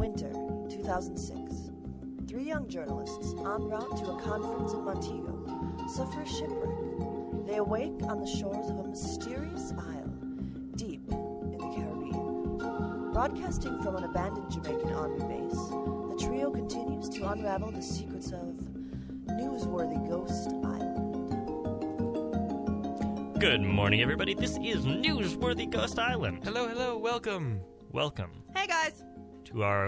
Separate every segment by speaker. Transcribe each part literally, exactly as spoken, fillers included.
Speaker 1: Winter, two thousand six. Three young journalists, en route to a conference in Montego, suffer a shipwreck. They awake on the shores of a mysterious isle, deep in the Caribbean. Broadcasting from an abandoned Jamaican army base, the trio continues to unravel the secrets of Newsworthy Ghost Island.
Speaker 2: Good morning, everybody. This is Newsworthy Ghost Island.
Speaker 3: Hello, hello, welcome.
Speaker 2: Welcome
Speaker 1: Hey, guys!
Speaker 2: to our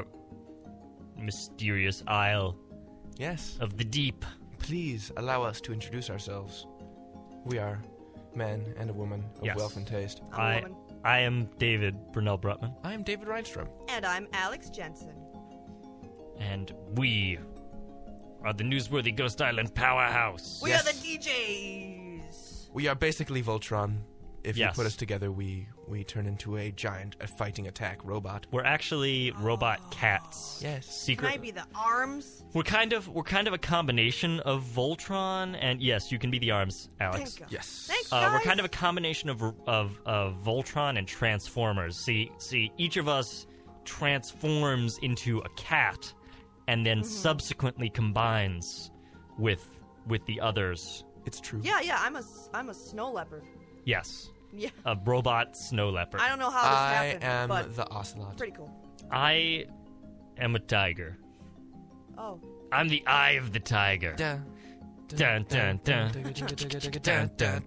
Speaker 2: mysterious isle
Speaker 3: Yes,
Speaker 2: of the deep.
Speaker 3: please allow us to introduce ourselves. We are man and a woman of
Speaker 2: Yes.
Speaker 3: wealth and taste.
Speaker 1: I'm
Speaker 2: I
Speaker 1: a woman.
Speaker 2: I am David Brunel Brutman,
Speaker 3: I am David Reinstrom.
Speaker 1: And I'm Alex Jensen.
Speaker 2: and we are the Newsworthy Ghost Island powerhouse.
Speaker 1: We
Speaker 3: Yes.
Speaker 1: are the D Js!
Speaker 3: We are basically Voltron. If
Speaker 2: Yes.
Speaker 3: you put us together, we, we turn into a giant a fighting attack robot.
Speaker 2: We're actually robot cats.
Speaker 3: Yes.
Speaker 2: Secret.
Speaker 1: Can I be the arms?
Speaker 2: We're kind of we're kind of a combination of Voltron and yes, you can be the arms, Alex.
Speaker 1: Thank God.
Speaker 3: Yes.
Speaker 1: Thanks,
Speaker 2: Uh,
Speaker 1: guys!
Speaker 2: we're kind of a combination of, of of Voltron and Transformers. See, see, each of us transforms into a cat, and then
Speaker 1: Mm-hmm.
Speaker 2: subsequently combines with with the others.
Speaker 3: It's true.
Speaker 1: Yeah, yeah, I'm a, s- I'm a snow leopard.
Speaker 2: Yes,
Speaker 1: Yeah.
Speaker 2: a robot snow leopard.
Speaker 1: I don't know how this
Speaker 3: I
Speaker 1: happened,
Speaker 3: am
Speaker 1: but
Speaker 3: the ocelot.
Speaker 1: pretty cool.
Speaker 2: I am a tiger.
Speaker 1: Oh.
Speaker 2: I'm the eye of the tiger.
Speaker 3: Dun,
Speaker 2: Dun dun dun. Dun dun dun.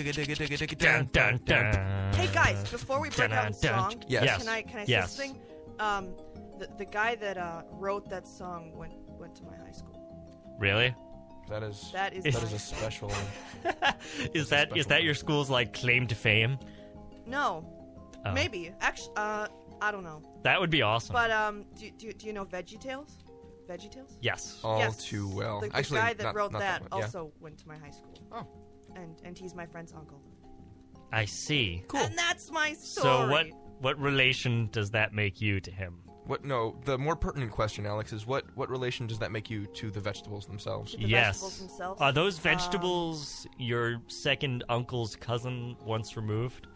Speaker 2: Dun dun dun.
Speaker 1: Hey, guys, before we break out the
Speaker 2: Dun, dun,
Speaker 1: song,
Speaker 3: Yes.
Speaker 2: Yes.
Speaker 1: can I can I say
Speaker 2: Yes.
Speaker 1: something? Um, the, the guy that uh, wrote that song went went to my high school.
Speaker 2: Really?
Speaker 3: That is
Speaker 1: That is
Speaker 3: that
Speaker 1: my-
Speaker 3: is a special.
Speaker 2: Is that is that your school's like claim to fame?
Speaker 1: No,
Speaker 2: Oh.
Speaker 1: maybe actually. Uh, I don't know.
Speaker 2: That would be awesome.
Speaker 1: But um, do do, do you know VeggieTales? VeggieTales?
Speaker 2: Yes.
Speaker 3: All
Speaker 1: Yes.
Speaker 3: too well.
Speaker 1: The, the
Speaker 3: Actually,
Speaker 1: guy that
Speaker 3: not-
Speaker 1: wrote
Speaker 3: not
Speaker 1: that
Speaker 3: one, yeah.
Speaker 1: also went to my high school.
Speaker 3: Oh.
Speaker 1: And and he's my friend's uncle.
Speaker 2: I see.
Speaker 3: Cool.
Speaker 1: And that's my story.
Speaker 2: So what what relation does that make you to him?
Speaker 3: What? No, the more pertinent question, Alex, is what what relation does that make you to the vegetables themselves?
Speaker 1: To the
Speaker 2: yes.
Speaker 1: vegetables themselves?
Speaker 2: Are those
Speaker 1: Um,
Speaker 2: vegetables your second uncle's cousin once removed?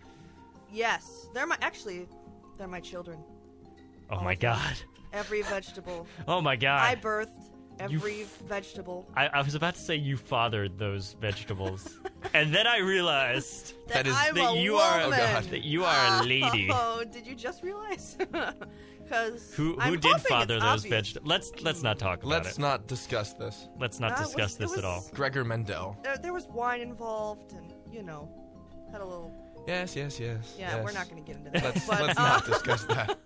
Speaker 1: Yes, they're my actually, they're my children.
Speaker 2: Oh
Speaker 1: all
Speaker 2: my
Speaker 1: of them.
Speaker 2: god.
Speaker 1: Every vegetable.
Speaker 2: Oh my
Speaker 1: I
Speaker 2: god.
Speaker 1: birthed
Speaker 2: You
Speaker 1: every
Speaker 2: f-
Speaker 1: vegetable.
Speaker 2: I, I was about to say you fathered those vegetables. And then I realized
Speaker 3: That is-
Speaker 1: I'm
Speaker 2: that
Speaker 1: a
Speaker 2: you are
Speaker 1: woman.
Speaker 3: Oh, God.
Speaker 2: that you are a lady.
Speaker 1: Oh, did you just realize? Because
Speaker 2: Who who did father those vegetables? Let's let's not talk about
Speaker 3: Let's
Speaker 2: it.
Speaker 3: not discuss this.
Speaker 2: Let's not
Speaker 1: That
Speaker 2: discuss
Speaker 1: was- it
Speaker 2: this at all.
Speaker 1: was-
Speaker 3: Gregor Mendel.
Speaker 1: There, there was wine involved, and you know, had a little.
Speaker 3: Yes, yes, yes.
Speaker 1: Yeah,
Speaker 3: yes.
Speaker 1: we're not going to get into that.
Speaker 3: Let's
Speaker 1: but,
Speaker 3: let's
Speaker 1: uh,
Speaker 3: not discuss that.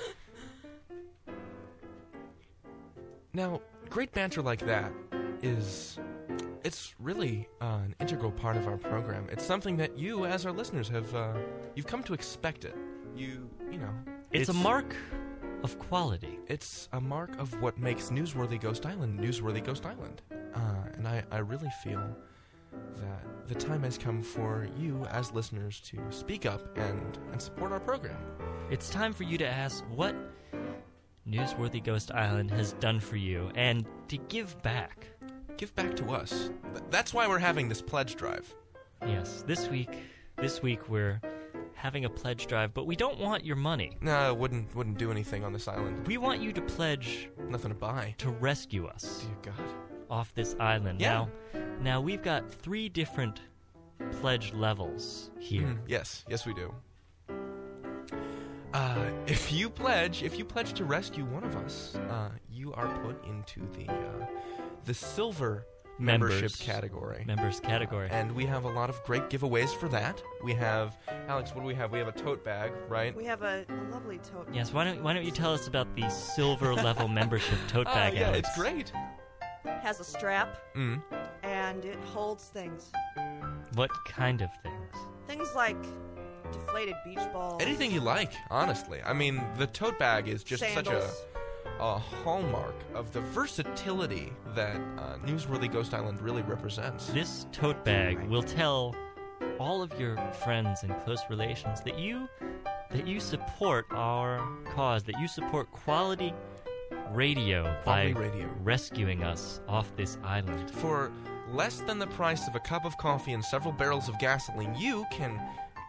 Speaker 3: Now, great banter like that is it's really uh, an integral part of our program. It's something that you, as our listeners, have uh, you've come to expect it. You you know,
Speaker 2: It's, a mark of quality.
Speaker 3: It's a mark of what makes Newsworthy Ghost Island Newsworthy Ghost Island. Uh, and I, I really feel that the time has come for you, as listeners, to speak up and, and support our program.
Speaker 2: It's time for you to ask what Newsworthy Ghost Island has done for you and to give back.
Speaker 3: Give back to us. Th- That's why we're having this pledge drive.
Speaker 2: Yes, this week, this week we're having a pledge drive, but we don't want your money.
Speaker 3: No, it wouldn't wouldn't do anything on this island.
Speaker 2: We want you to pledge
Speaker 3: Nothing to buy.
Speaker 2: to rescue us
Speaker 3: Dear God.
Speaker 2: off this island.
Speaker 3: Yeah.
Speaker 2: Now, now we've got three different pledge levels here.
Speaker 3: Mhm. Yes, yes we do. Uh, if you pledge, if you pledge to rescue one of us, uh, you are put into the uh, the silver membership
Speaker 2: Members.
Speaker 3: category.
Speaker 2: Members category.
Speaker 3: And we have a lot of great giveaways for that. We have, Alex, what do we have? We have a tote bag, right?
Speaker 1: We have a, a lovely tote.
Speaker 2: Yes, why don't why don't you tell us about the silver level membership tote
Speaker 3: Ah,
Speaker 2: bag,
Speaker 3: yeah,
Speaker 2: Alex?
Speaker 3: it's great.
Speaker 1: Has a strap,
Speaker 3: Mm.
Speaker 1: and it holds things.
Speaker 2: What kind of things?
Speaker 1: Things like deflated beach balls.
Speaker 3: Anything you like, honestly. I mean, the tote bag is just such a,
Speaker 1: Sandals.
Speaker 3: a hallmark of the versatility that uh, Newsworthy Ghost Island really represents.
Speaker 2: This tote bag will tell all of your friends and close relations that you that you support our cause, that you support quality radio
Speaker 3: Quality
Speaker 2: by
Speaker 3: radio.
Speaker 2: rescuing us off this island.
Speaker 3: For less than the price of a cup of coffee and several barrels of gasoline, you can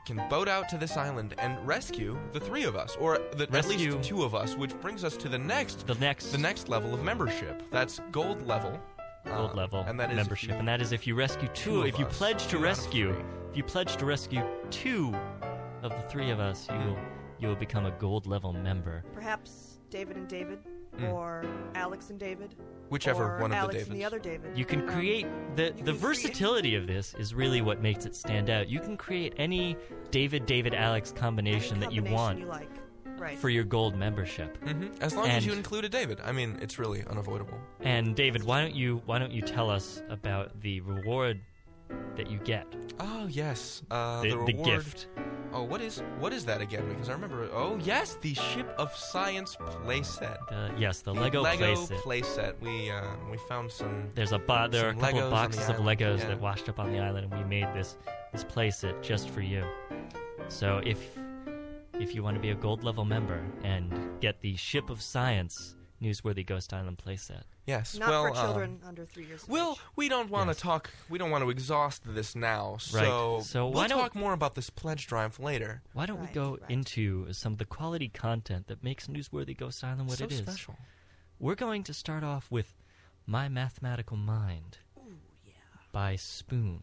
Speaker 3: can boat out to this island and rescue the three of us, or the, at
Speaker 2: Rescue-
Speaker 3: least two of us, which brings us to the next
Speaker 2: The next
Speaker 3: the next level of membership. That's gold level.
Speaker 2: gold
Speaker 3: uh,
Speaker 2: level
Speaker 3: and that is if
Speaker 2: membership,
Speaker 3: you-
Speaker 2: and that is if you rescue two.
Speaker 3: two of
Speaker 2: if you
Speaker 3: us,
Speaker 2: pledge to
Speaker 3: two out of
Speaker 2: rescue,
Speaker 3: three.
Speaker 2: if you pledge to rescue two of the three of us, you
Speaker 3: Mm.
Speaker 2: will you will become a gold level member.
Speaker 1: Perhaps David and David,
Speaker 3: Mm.
Speaker 1: or Alex and David,
Speaker 3: Whichever
Speaker 1: or
Speaker 3: one of
Speaker 1: Alex
Speaker 3: the Davids.
Speaker 1: and the other David.
Speaker 2: You can
Speaker 1: Um,
Speaker 2: create the
Speaker 1: you
Speaker 2: the
Speaker 1: can create-
Speaker 2: versatility of this is really what makes it stand out. You can create any David David Alex
Speaker 1: any
Speaker 2: combination that you
Speaker 1: combination
Speaker 2: want
Speaker 1: you like. Right.
Speaker 2: for your gold membership.
Speaker 3: hmm As long as
Speaker 2: And-
Speaker 3: you include a David. I mean, it's really unavoidable.
Speaker 2: And David, why don't you why don't you tell us about the reward that you get?
Speaker 3: Oh yes, uh,
Speaker 2: the,
Speaker 3: the
Speaker 2: the
Speaker 3: reward.
Speaker 2: gift.
Speaker 3: Oh, what is what is that again? Because I remember. Oh yes, the Ship of Science playset.
Speaker 2: The, yes, the Lego,
Speaker 3: Lego
Speaker 2: playset.
Speaker 3: playset. We uh, we found some.
Speaker 2: There's a bo- there are a
Speaker 3: Some
Speaker 2: couple
Speaker 3: Legos
Speaker 2: of
Speaker 3: on
Speaker 2: boxes
Speaker 3: the
Speaker 2: of
Speaker 3: island,
Speaker 2: Legos
Speaker 3: yeah.
Speaker 2: that washed up on the island, and we made this this playset just for you. So if if you want to be a gold level member and get the Ship of Science Newsworthy Ghost Island playset,
Speaker 3: Yes.
Speaker 1: Not
Speaker 3: well,
Speaker 1: for children
Speaker 3: um,
Speaker 1: under three years of
Speaker 3: Well,
Speaker 1: age.
Speaker 3: we don't want to
Speaker 2: Yes.
Speaker 3: talk. We don't want to exhaust this now. So,
Speaker 2: Right. So
Speaker 3: we'll
Speaker 2: why don't-
Speaker 3: talk more about this pledge drive later.
Speaker 2: why don't we
Speaker 1: Right,
Speaker 2: go
Speaker 1: right.
Speaker 2: into some of the quality content that makes Newsworthy Ghost Island what
Speaker 3: so
Speaker 2: it is?
Speaker 3: special.
Speaker 2: We're going to start off with My Mathematical Mind
Speaker 1: Ooh, yeah.
Speaker 2: by Spoon.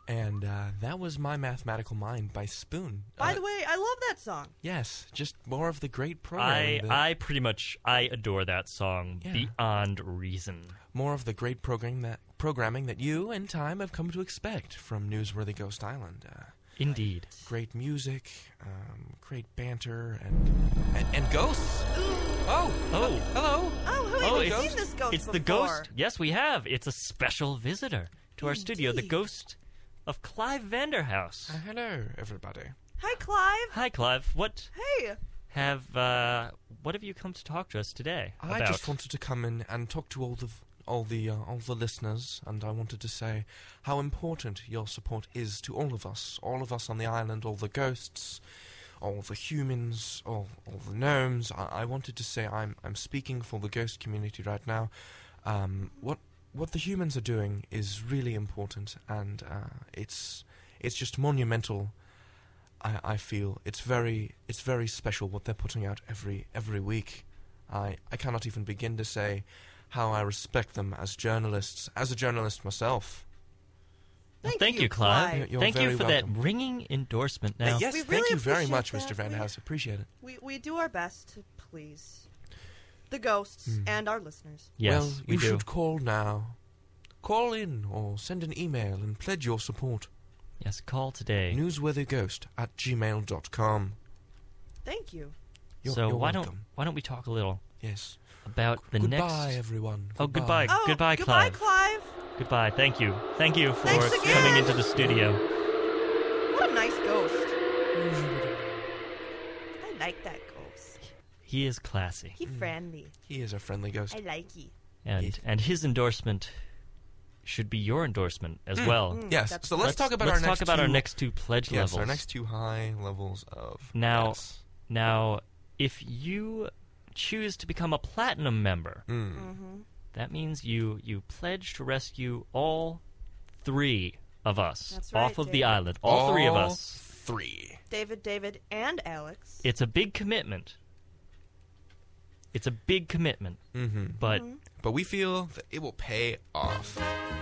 Speaker 3: And uh, that was My Mathematical Mind by Spoon.
Speaker 1: By
Speaker 3: Uh,
Speaker 1: the way, I love that song.
Speaker 3: yes, just more of the great
Speaker 2: I
Speaker 3: programming. that-
Speaker 2: I pretty much I adore that song
Speaker 3: Yeah.
Speaker 2: beyond reason.
Speaker 3: more of the great program that programming that you and time have come to expect from Newsworthy Ghost Island. Uh,
Speaker 2: Indeed.
Speaker 3: great music, um, great banter, and and, and ghosts. Oh,
Speaker 2: Oh.
Speaker 3: hello.
Speaker 1: Oh, who
Speaker 2: Oh,
Speaker 1: have
Speaker 2: it's,
Speaker 1: seen this ghost
Speaker 2: it's
Speaker 1: before?
Speaker 2: the ghost. Yes, we have. It's a special visitor to our studio, the
Speaker 1: Indeed.
Speaker 2: ghost of Clive Vanderhouse.
Speaker 3: Uh, hello, everybody.
Speaker 1: Hi, Clive.
Speaker 2: Hi, Clive. What
Speaker 1: Hey.
Speaker 2: have uh, what have you come to talk to us today
Speaker 3: I
Speaker 2: about?
Speaker 3: just wanted to come in and talk to all the all the uh, all the listeners, and I wanted to say how important your support is to all of us, all of us on the island, all the ghosts, all the humans, all all the gnomes. I, I wanted to say I'm I'm speaking for the ghost community right now. Um, what what the humans are doing is really important, and uh, it's it's just monumental. I, I feel it's very it's very special what they're putting out every every week. I, I cannot even begin to say how I respect them as journalists, as a journalist myself.
Speaker 2: Well,
Speaker 1: Thank
Speaker 2: thank
Speaker 1: you,
Speaker 2: you, Clive.
Speaker 1: Clive.
Speaker 3: You're
Speaker 2: thank you
Speaker 3: very
Speaker 2: for
Speaker 3: welcome.
Speaker 2: that ringing endorsement. Now,
Speaker 3: Uh, yes,
Speaker 1: We
Speaker 3: thank
Speaker 1: really
Speaker 3: you very
Speaker 1: appreciate
Speaker 3: much,
Speaker 1: that.
Speaker 3: Mister Van
Speaker 1: We-
Speaker 3: House. Appreciate it.
Speaker 1: We we do our best to please the ghosts
Speaker 3: Hmm.
Speaker 1: and our listeners.
Speaker 2: yes,
Speaker 3: well,
Speaker 2: we
Speaker 3: you
Speaker 2: do.
Speaker 3: should call now. Call in or send an email and pledge your support.
Speaker 2: Yes, call today.
Speaker 3: Newsworthyghost at gmail dot com.
Speaker 1: Thank you.
Speaker 3: You're,
Speaker 2: so
Speaker 3: you're
Speaker 2: why
Speaker 3: welcome.
Speaker 2: don't why don't we talk a little
Speaker 3: Yes.
Speaker 2: about the
Speaker 3: Goodbye,
Speaker 2: next?
Speaker 3: everyone.
Speaker 2: Oh, goodbye.
Speaker 1: Oh,
Speaker 2: Goodbye,
Speaker 1: goodbye,
Speaker 2: Clive.
Speaker 1: Clive.
Speaker 2: Goodbye. Thank you. Thank you for
Speaker 1: Thanks again.
Speaker 2: coming into the studio.
Speaker 1: What a nice ghost. I like that ghost.
Speaker 2: He is classy,
Speaker 1: He friendly.
Speaker 3: He is a friendly ghost.
Speaker 1: I like he.
Speaker 2: and
Speaker 3: Yes.
Speaker 2: and his endorsement should be your endorsement as well.
Speaker 1: Mm,
Speaker 3: Yes.
Speaker 1: that's
Speaker 3: So let's, talk about
Speaker 2: let's
Speaker 3: our
Speaker 2: talk
Speaker 3: next
Speaker 2: about
Speaker 3: two,
Speaker 2: our next two pledge
Speaker 3: yes,
Speaker 2: levels.
Speaker 3: our next two high levels of
Speaker 2: Now-
Speaker 3: yes.
Speaker 2: Now, if you choose to become a platinum member,
Speaker 3: Mm.
Speaker 1: Mm-hmm.
Speaker 2: that means you you pledge to rescue all three of us
Speaker 1: That's right,
Speaker 2: off of the
Speaker 1: David.
Speaker 2: island. All, three of
Speaker 3: All
Speaker 2: us.
Speaker 3: Three.
Speaker 1: David, David, and Alex.
Speaker 2: It's a big commitment. It's a big commitment,
Speaker 3: Mm-hmm.
Speaker 2: but
Speaker 3: But we feel that it will pay off.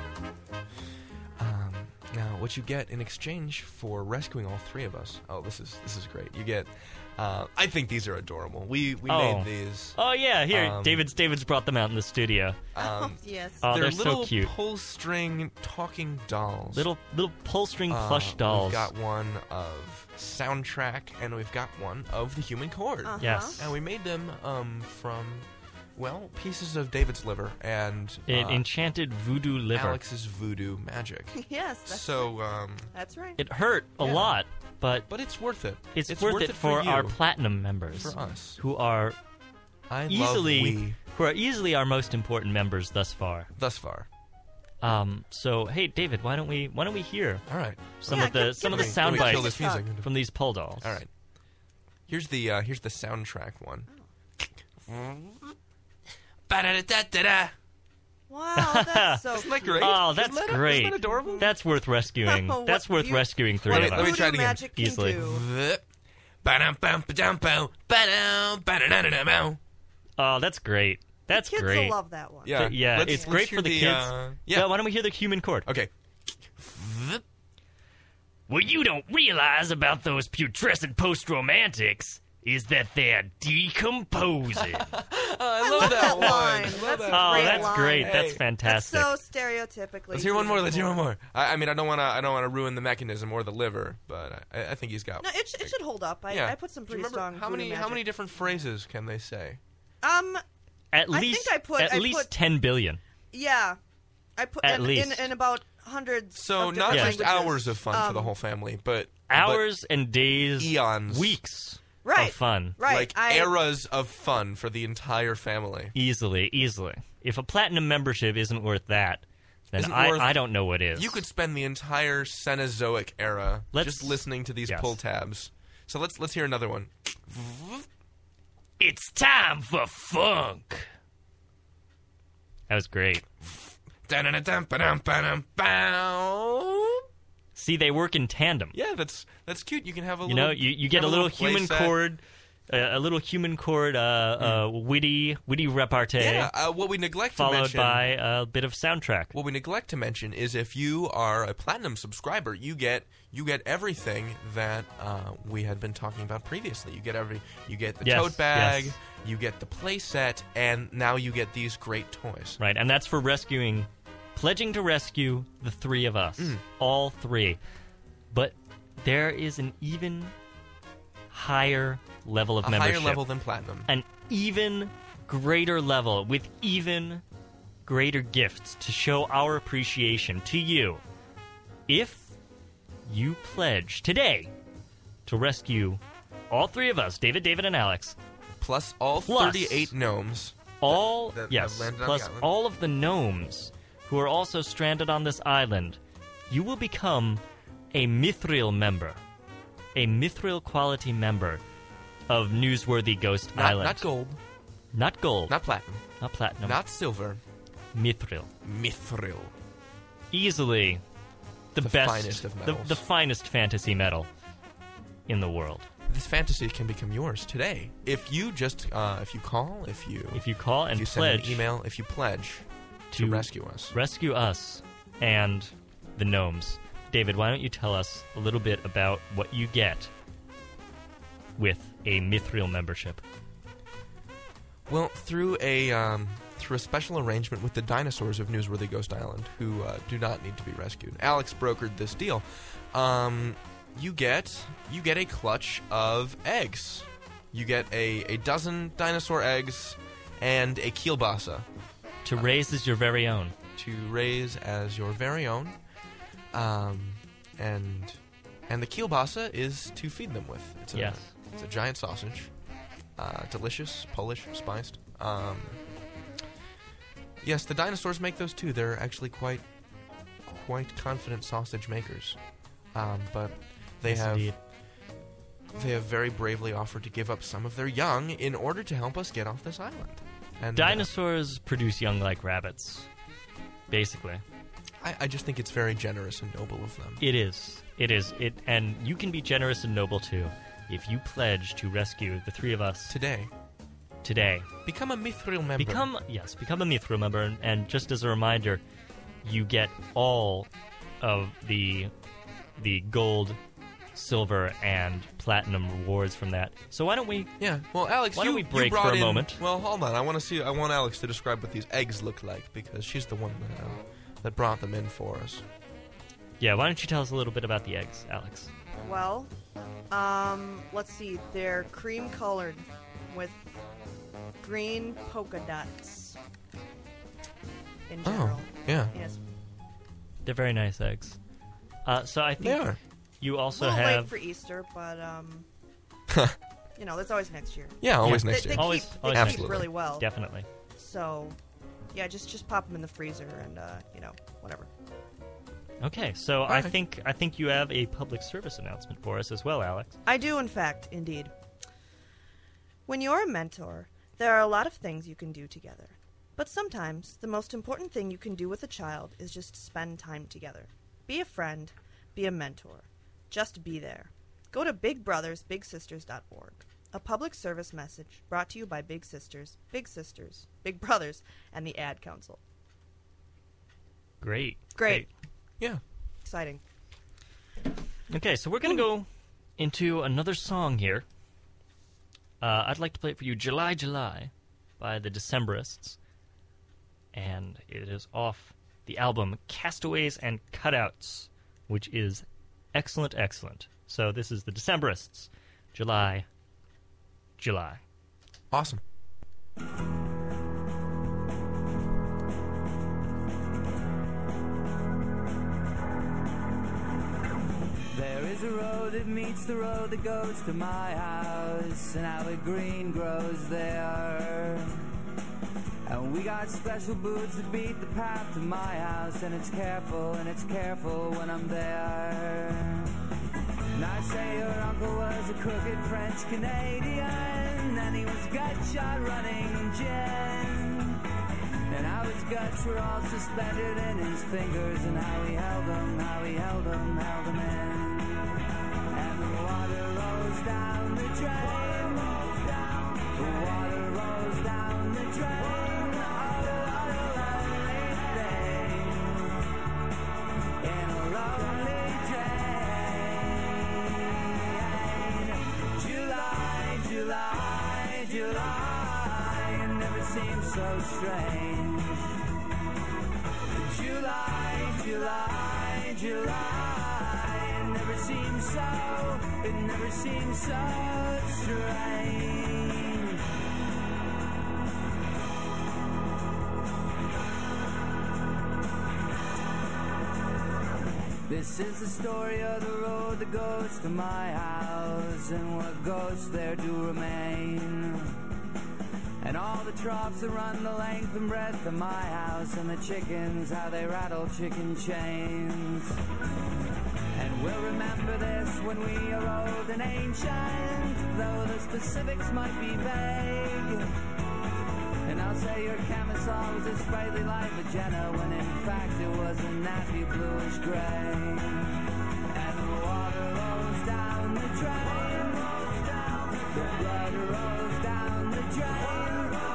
Speaker 3: Um, now, what you get in exchange for rescuing all three of us? Oh, this is this is great. You get. Uh, I think these are adorable. We we
Speaker 2: Oh.
Speaker 3: made these.
Speaker 2: oh yeah, here
Speaker 3: Um,
Speaker 2: David's David's brought them out in the studio.
Speaker 3: Um,
Speaker 1: yes.
Speaker 2: Oh,
Speaker 3: they're,
Speaker 2: they're so
Speaker 3: little
Speaker 2: cute.
Speaker 3: pull string talking dolls.
Speaker 2: Little little pull string
Speaker 3: Uh,
Speaker 2: plush dolls.
Speaker 3: We've got one of soundtrack, and we've got one of the human cord.
Speaker 1: Uh-huh.
Speaker 2: Yes.
Speaker 3: And we made them um, from, well, pieces of David's liver and
Speaker 2: An
Speaker 3: uh,
Speaker 2: enchanted voodoo liver.
Speaker 3: Alex's voodoo magic.
Speaker 1: Yes. That's,
Speaker 3: So, um,
Speaker 1: that's right.
Speaker 2: It hurt a
Speaker 3: Yeah.
Speaker 2: lot, but
Speaker 3: but it's worth it.
Speaker 2: it's, worth, it for,
Speaker 3: you,
Speaker 2: our platinum members,
Speaker 3: for us.
Speaker 2: who are
Speaker 3: I
Speaker 2: easily
Speaker 3: love we
Speaker 2: who are easily our most important members thus far.
Speaker 3: thus far.
Speaker 2: Um, so hey, David, why don't we why don't we hear
Speaker 3: All right,
Speaker 2: some
Speaker 1: Yeah,
Speaker 2: of the
Speaker 1: give-
Speaker 2: some
Speaker 1: give
Speaker 2: of the
Speaker 1: us-
Speaker 2: sound
Speaker 3: Let me
Speaker 1: bites.
Speaker 3: kill
Speaker 2: bites
Speaker 3: this music.
Speaker 2: from these pull dolls?
Speaker 3: All right. Here's the uh, here's the soundtrack one. Ba-da-da-da-da-da.
Speaker 1: Wow, that's so
Speaker 3: Isn't that great?
Speaker 2: Oh, that's
Speaker 3: Isn't that,
Speaker 2: great.
Speaker 3: Isn't that adorable?
Speaker 2: That's worth rescuing.
Speaker 1: What
Speaker 2: That's worth
Speaker 1: you-
Speaker 2: rescuing three
Speaker 1: what
Speaker 2: of
Speaker 3: Let me
Speaker 2: us.
Speaker 1: voodoo
Speaker 3: try it again.
Speaker 1: magic can
Speaker 2: Easily.
Speaker 1: do.
Speaker 3: Vip. Ba-dum, ba-dum, ba-dum, ba-dum, ba-da-da-da-da-bow.
Speaker 2: Oh, that's great. That's
Speaker 1: Kids
Speaker 2: great.
Speaker 1: will love that one.
Speaker 3: Yeah,
Speaker 2: But yeah,
Speaker 3: let's-
Speaker 2: it's
Speaker 3: let's
Speaker 2: great
Speaker 3: hear
Speaker 2: for the, kids.
Speaker 3: uh, yeah.
Speaker 2: Well, why don't we hear the human chord?
Speaker 3: Okay.
Speaker 2: What you don't realize about those putrescent post-romantics is that they're decomposing.
Speaker 3: I
Speaker 1: love that line.
Speaker 3: I
Speaker 1: That's
Speaker 3: love
Speaker 1: a
Speaker 3: that.
Speaker 2: Oh,
Speaker 1: great
Speaker 2: that's
Speaker 1: line.
Speaker 2: great.
Speaker 3: Hey.
Speaker 2: That's
Speaker 1: That's
Speaker 2: fantastic.
Speaker 1: so stereotypically.
Speaker 3: Let's hear one more. Let's hear one
Speaker 1: human.
Speaker 3: more. I, I mean, I don't want to. I don't want to ruin the mechanism or the liver, but I, I think he's got.
Speaker 1: No, it, sh- it should hold up. I,
Speaker 3: yeah.
Speaker 1: I put some
Speaker 3: Do you
Speaker 1: pretty
Speaker 3: remember
Speaker 1: strong.
Speaker 3: How
Speaker 1: voodoo
Speaker 3: many? How
Speaker 1: magic.
Speaker 3: many different phrases can they say?
Speaker 1: Um.
Speaker 2: At
Speaker 1: I think
Speaker 2: least,
Speaker 1: I put-
Speaker 2: at
Speaker 1: I
Speaker 2: least
Speaker 1: put-
Speaker 2: ten billion.
Speaker 1: Yeah. I put
Speaker 2: At
Speaker 1: in,
Speaker 2: least.
Speaker 1: in, in about hundreds.
Speaker 3: So
Speaker 1: of
Speaker 3: not
Speaker 1: different
Speaker 3: just
Speaker 1: languages.
Speaker 3: hours of fun for the
Speaker 1: Um,
Speaker 3: whole family, but
Speaker 2: Hours and days,
Speaker 3: eons.
Speaker 2: weeks
Speaker 1: Right.
Speaker 2: of fun.
Speaker 1: Right.
Speaker 3: like
Speaker 1: I,
Speaker 3: eras of fun for the entire family.
Speaker 2: Easily, easily. If a platinum membership isn't worth that, then
Speaker 3: Isn't
Speaker 2: I,
Speaker 3: worth-
Speaker 2: I don't know what is.
Speaker 3: You could spend the entire Cenozoic era
Speaker 2: Let's-
Speaker 3: just listening to these
Speaker 2: yes.
Speaker 3: pull tabs. So let's let's hear another one.
Speaker 2: It's time for funk. That was great.
Speaker 3: Da-da-da-dum-ba-dum-ba-dum-bow.
Speaker 2: See, they work in tandem.
Speaker 3: Yeah, that's that's cute. You can have a
Speaker 2: You
Speaker 3: little.
Speaker 2: know, you, you get
Speaker 3: have
Speaker 2: a little
Speaker 3: play
Speaker 2: human
Speaker 3: set.
Speaker 2: chord a, a little human chord, uh, uh, witty, witty repartee,
Speaker 3: Yeah, uh, what we neglect to
Speaker 2: followed
Speaker 3: mention,
Speaker 2: by a bit of soundtrack.
Speaker 3: what we neglect to mention is if you are a platinum subscriber, you get you get everything that uh, we had been talking about previously. You get every you get the
Speaker 2: Yes,
Speaker 3: tote bag,
Speaker 2: yes.
Speaker 3: you get the play set, and now you get these great toys.
Speaker 2: Right, and that's for rescuing, pledging to rescue the three of us,
Speaker 3: Mm.
Speaker 2: all three. But there is an even higher level of
Speaker 3: A
Speaker 2: membership,
Speaker 3: higher level than platinum.
Speaker 2: an even greater level with even greater gifts to show our appreciation to you. If you pledge today to rescue all three of us, David, David, and Alex,
Speaker 3: Plus all
Speaker 2: Plus-
Speaker 3: thirty-eight gnomes.
Speaker 2: all
Speaker 3: that have
Speaker 2: yes,
Speaker 3: landed on
Speaker 2: plus
Speaker 3: the island.
Speaker 2: all of the gnomes who are also stranded on this island, you will become a Mithril member, a Mithril quality member of Newsworthy Ghost
Speaker 3: Not,
Speaker 2: Island.
Speaker 3: not gold,
Speaker 2: Not gold,
Speaker 3: not platinum,
Speaker 2: not platinum,
Speaker 3: not silver.
Speaker 2: Mithril.
Speaker 3: Mithril.
Speaker 2: Easily the,
Speaker 3: The
Speaker 2: best,
Speaker 3: finest of
Speaker 2: the,
Speaker 3: metals.
Speaker 2: the finest fantasy metal in the world.
Speaker 3: This fantasy can become yours today if you just uh, if you call, if you
Speaker 2: If you call
Speaker 3: if
Speaker 2: and
Speaker 3: you send
Speaker 2: pledge
Speaker 3: an email, if you pledge to,
Speaker 2: to
Speaker 3: rescue us.
Speaker 2: rescue us and the gnomes. David, why don't you tell us a little bit about what you get with a Mithril membership?
Speaker 3: Well, through a um, through a special arrangement with the dinosaurs of Newsworthy Ghost Island, who uh, do not need to be rescued. Alex brokered this deal. Um, you get you get a clutch of eggs. You get a, a dozen dinosaur eggs and a kielbasa
Speaker 2: To raise as your very own.
Speaker 3: to raise as your very own. Um, and and the kielbasa is to feed them with. It's a,
Speaker 2: Yes.
Speaker 3: It's a giant sausage. Uh, delicious, Polish, spiced. Um, yes, the dinosaurs make those too. They're actually quite quite confident sausage makers. Um, but they
Speaker 2: Yes,
Speaker 3: have
Speaker 2: indeed.
Speaker 3: they have very bravely offered to give up some of their young in order to help us get off this island. And uh,
Speaker 2: Dinosaurs produce young like rabbits, basically.
Speaker 3: I, I just think it's very generous and noble of them.
Speaker 2: It is. It is. It, and you can be generous and noble too if you pledge to rescue the three of us
Speaker 3: Today,
Speaker 2: today.
Speaker 3: become a Mithril member.
Speaker 2: Become yes, become a Mithril member, and, and just as a reminder, you get all of the the gold, silver, and platinum rewards from that. So why don't we?
Speaker 3: Yeah. Well, Alex,
Speaker 2: Why
Speaker 3: you,
Speaker 2: don't we
Speaker 3: you
Speaker 2: break
Speaker 3: brought
Speaker 2: for a
Speaker 3: in-
Speaker 2: moment?
Speaker 3: Well, hold on. I want to see. I want Alex to describe what these eggs look like because she's the one that uh, that brought them in for us.
Speaker 2: Yeah, why don't you tell us a little bit about the eggs, Alex?
Speaker 1: Well, um, let's see. They're cream colored with green polka dots. In general.
Speaker 3: Oh, yeah.
Speaker 1: Yes.
Speaker 2: They're very nice eggs. Uh, so I think
Speaker 3: They are.
Speaker 2: you
Speaker 1: A
Speaker 2: also
Speaker 1: little
Speaker 2: have
Speaker 1: late for Easter, but um, you know, that's always next year.
Speaker 3: Yeah, always
Speaker 2: Yeah.
Speaker 3: next
Speaker 1: they,
Speaker 3: year.
Speaker 1: They
Speaker 2: Always-
Speaker 1: keep,
Speaker 2: always
Speaker 1: they
Speaker 3: next
Speaker 1: keep
Speaker 3: year.
Speaker 1: really well.
Speaker 2: definitely.
Speaker 1: So, yeah, just just pop them in the freezer and uh, you know, whatever.
Speaker 2: Okay, so I
Speaker 3: right.
Speaker 2: think I think you have a public service announcement for us as well, Alex.
Speaker 1: I do, in fact, indeed. When you're a mentor, there are a lot of things you can do together. But sometimes, the most important thing you can do with a child is just spend time together. Be a friend, be a mentor. Just be there. Go to big brothers big sisters dot org. A public service message brought to you by Big Sisters, Big Sisters, Big Brothers, and the Ad Council.
Speaker 2: Great.
Speaker 1: Great.
Speaker 3: Yeah.
Speaker 1: Exciting.
Speaker 2: Okay, so we're going to go into another song here. Uh, I'd like to play it for you, July, July, by the Decemberists. And it is off the album Castaways and Cutouts, which is excellent, excellent. So this is the Decemberists, July, July.
Speaker 3: Awesome.
Speaker 4: There is a road that meets the road that goes to my house, and how the green grows there. And we got special boots that beat the path to my house, and it's careful, and it's careful when I'm there. And I say your uncle was a crooked French Canadian, and he was gut shot running gin. And how his guts were all suspended in his fingers, and how he held them, how he held them, held them in. And the water rolls down the drain, rolls down the drain. Oh, what a lovely thing. In a lonely train. July, July, July, it never seems so strange. July, July, July, it never seems so, it never seems so strange. This is the story of the road that goes to my house, and what ghosts there do remain. And all the troughs that run the length and breadth of my house, and the chickens, how they rattle chicken chains. And we'll remember this when we are old and ancient, though the specifics might be vague. And I'll say your camisole was a sprightly light magenta, when in fact it was a nappy bluish gray. And the water rolls down the drain, the blood rolls down the drain.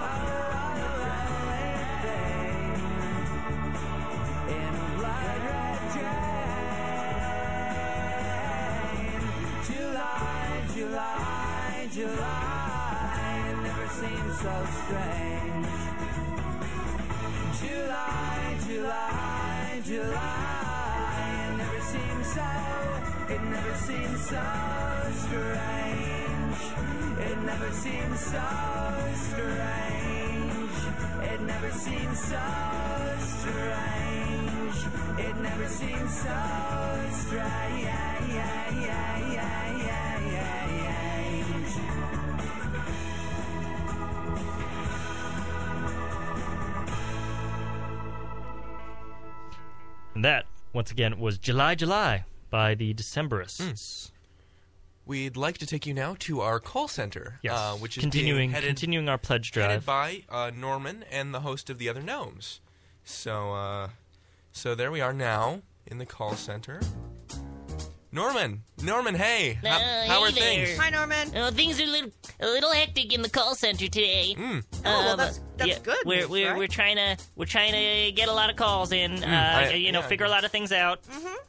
Speaker 4: July, July, it never seems so strange. July, July, July, it never seems so, it never seems so strange. It never seems so strange. It never seems so strange. It never seems so strange.
Speaker 2: And that, once again, was July, July by the Decemberists.
Speaker 3: Mm. We'd like to take you now to our call center,
Speaker 2: Yes.
Speaker 3: uh, which is
Speaker 2: continuing,
Speaker 3: being headed,
Speaker 2: continuing our pledge drive.
Speaker 3: headed by uh, Norman and the host of The Other Gnomes. So, uh, so there we are now in the call center. Norman! Norman, hey! How,
Speaker 5: Uh,
Speaker 3: how
Speaker 5: hey
Speaker 3: are things?
Speaker 5: there.
Speaker 1: Hi, Norman.
Speaker 5: Oh, things are a little a little hectic in the call center today.
Speaker 3: Mm.
Speaker 1: Oh, well,
Speaker 5: Um,
Speaker 1: that's- that's good
Speaker 5: We're
Speaker 1: news,
Speaker 5: we're
Speaker 1: right?
Speaker 5: we're trying to we're trying to get a lot of calls in. uh,
Speaker 3: I-
Speaker 5: you know,
Speaker 3: yeah,
Speaker 5: figure a lot of things out.
Speaker 1: Mm-hmm.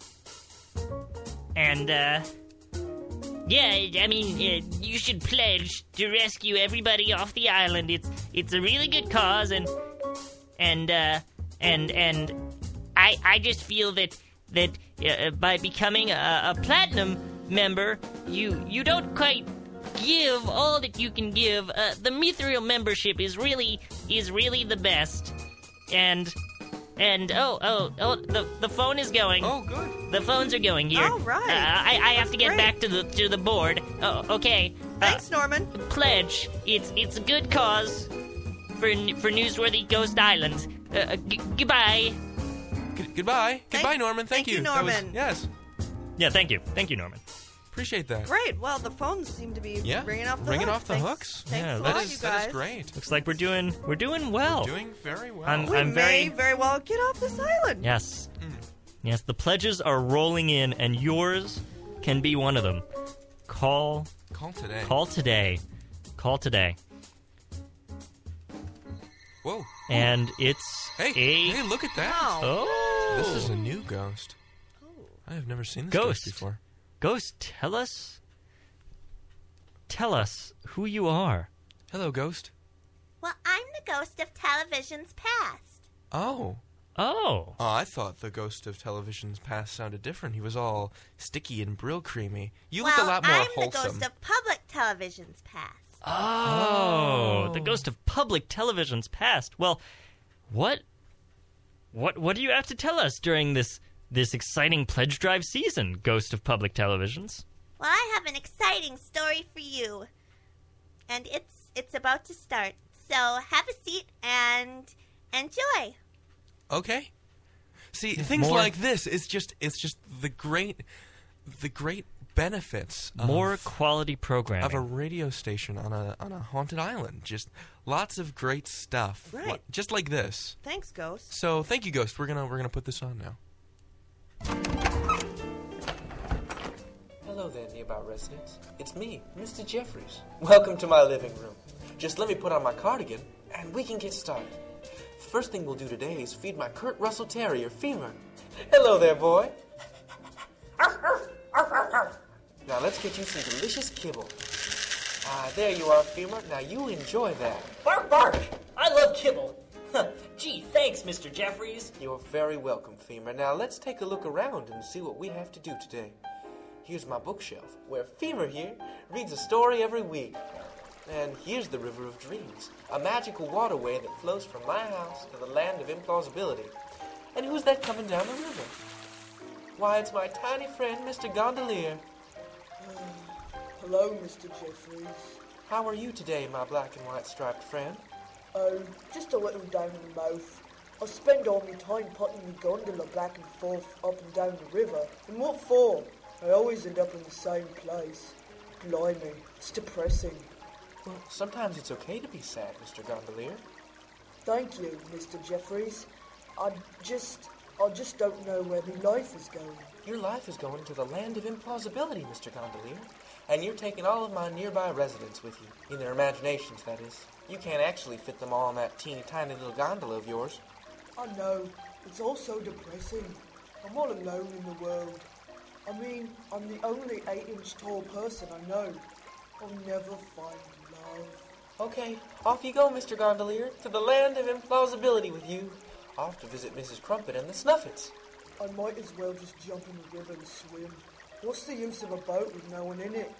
Speaker 5: And uh, yeah, I mean, uh, you should pledge to rescue everybody off the island. It's it's a really good cause, and and uh, and and I I just feel that that uh, by becoming a, a platinum member, you you don't quite give all that you can give. Uh, the Mithril membership is really is really the best, and and oh oh oh the the phone is going.
Speaker 3: Oh, good.
Speaker 5: The phones are going here.
Speaker 1: Oh, right.
Speaker 5: Uh, I, I have to get
Speaker 1: Great.
Speaker 5: back to the to the board. Oh, okay. Uh,
Speaker 1: Thanks, Norman.
Speaker 5: pledge. It's it's a good cause for for newsworthy Ghost Island. Uh, g- goodbye.
Speaker 3: G- goodbye.
Speaker 1: Thank-
Speaker 3: goodbye, Norman. Thank,
Speaker 1: thank you,
Speaker 3: That was-
Speaker 1: Norman.
Speaker 3: yes.
Speaker 2: Yeah, thank you. Thank you, Norman.
Speaker 3: Appreciate that.
Speaker 1: Great. Well, the phones seem to be
Speaker 3: Yeah,
Speaker 1: ringing off the
Speaker 3: ringing
Speaker 1: hook.
Speaker 3: off the
Speaker 1: Thanks-
Speaker 3: hooks.
Speaker 1: Thanks
Speaker 2: Yeah,
Speaker 1: a
Speaker 2: that
Speaker 1: lot,
Speaker 3: is,
Speaker 1: you
Speaker 3: that
Speaker 1: guys.
Speaker 3: is great.
Speaker 2: Looks like we're doing we're doing well.
Speaker 3: Doing very well.
Speaker 2: I'm-
Speaker 1: We
Speaker 2: I'm
Speaker 1: may
Speaker 2: very-
Speaker 1: very well get off this island.
Speaker 2: Yes.
Speaker 3: Mm.
Speaker 2: Yes, the pledges are rolling in, and yours can be one of them. Call,
Speaker 3: Call today.
Speaker 2: call today. Call today.
Speaker 3: Whoa.
Speaker 2: And it's
Speaker 3: Hey,
Speaker 2: a...
Speaker 3: hey, look at that.
Speaker 1: Wow.
Speaker 2: Oh!
Speaker 3: This is a new ghost.
Speaker 1: Oh.
Speaker 3: I have never seen this
Speaker 2: Ghost.
Speaker 3: ghost before.
Speaker 2: Ghost, tell us... Tell us who you are.
Speaker 3: Hello, ghost.
Speaker 6: Well, I'm the ghost of television's past.
Speaker 3: Oh.
Speaker 2: Oh.
Speaker 3: Oh, I thought the ghost of television's past sounded different. He was all sticky and brill creamy. You
Speaker 6: well,
Speaker 3: look a lot more
Speaker 6: I'm
Speaker 3: wholesome.
Speaker 6: the ghost of public television's past.
Speaker 2: Oh,
Speaker 3: Oh.
Speaker 2: the ghost of public television's past. Well, what, what, what do you have to tell us during this this exciting pledge drive season, Ghost of Public Televisions?
Speaker 6: Well, I have an exciting story for you, and it's it's about to start. So have a seat and enjoy.
Speaker 3: Okay. See, things
Speaker 2: More-
Speaker 3: like this is just it's just the great the great benefits
Speaker 2: More
Speaker 3: of,
Speaker 2: quality programming.
Speaker 3: of a radio station on a on a haunted island. Just lots of great stuff.
Speaker 1: Right.
Speaker 3: Li- Just like this.
Speaker 1: Thanks, Ghost.
Speaker 3: So, thank you, Ghost. We're going to we're going to put this on now.
Speaker 7: Hello there, nearby residents. It's me, Mister Jeffries. Welcome to my living room.
Speaker 3: Just let me put on my cardigan, and we can get started. First thing we'll do today is feed my Kurt Russell Terrier, Femur. Hello there, boy. Now let's get you some delicious kibble. Ah, there you are, Femur. Now you enjoy that.
Speaker 7: Bark, bark! I love kibble. Gee, thanks, Mister Jeffries.
Speaker 3: You're very welcome, Femur. Now let's take a look around and see what we have to do today. Here's my bookshelf, where Femur here reads a story every week. And here's the River of Dreams, a magical waterway that flows from my house to the land of implausibility. And who's that coming down the river? Why, it's my tiny friend, Mister Gondolier.
Speaker 8: Hello, Mister Jeffries.
Speaker 3: How are you today, my black and white striped friend?
Speaker 8: Oh, just a little down in the mouth. I spend all my time putting my gondola back and forth up and down the river. And what for? I always end up in the same place. Blimey, it's depressing.
Speaker 3: Well, sometimes it's okay to be sad, Mister Gondolier.
Speaker 8: Thank you, Mister Jeffries. I just... I just don't know where my life is going.
Speaker 3: Your life is going to the land of implausibility, Mister Gondolier. And you're taking all of my nearby residents with you. In their imaginations, that is. You can't actually fit them all in that teeny tiny little gondola of yours.
Speaker 8: I know. It's all so depressing. I'm all alone in the world. I mean, I'm the only eight-inch tall person I know. I'll never find love.
Speaker 3: Okay, off you go, Mister Gondolier, to the land of implausibility with you. Off to visit Missus Crumpet and the Snuffets.
Speaker 8: I might as well just jump in the river and swim. What's the use of a boat with no one in it?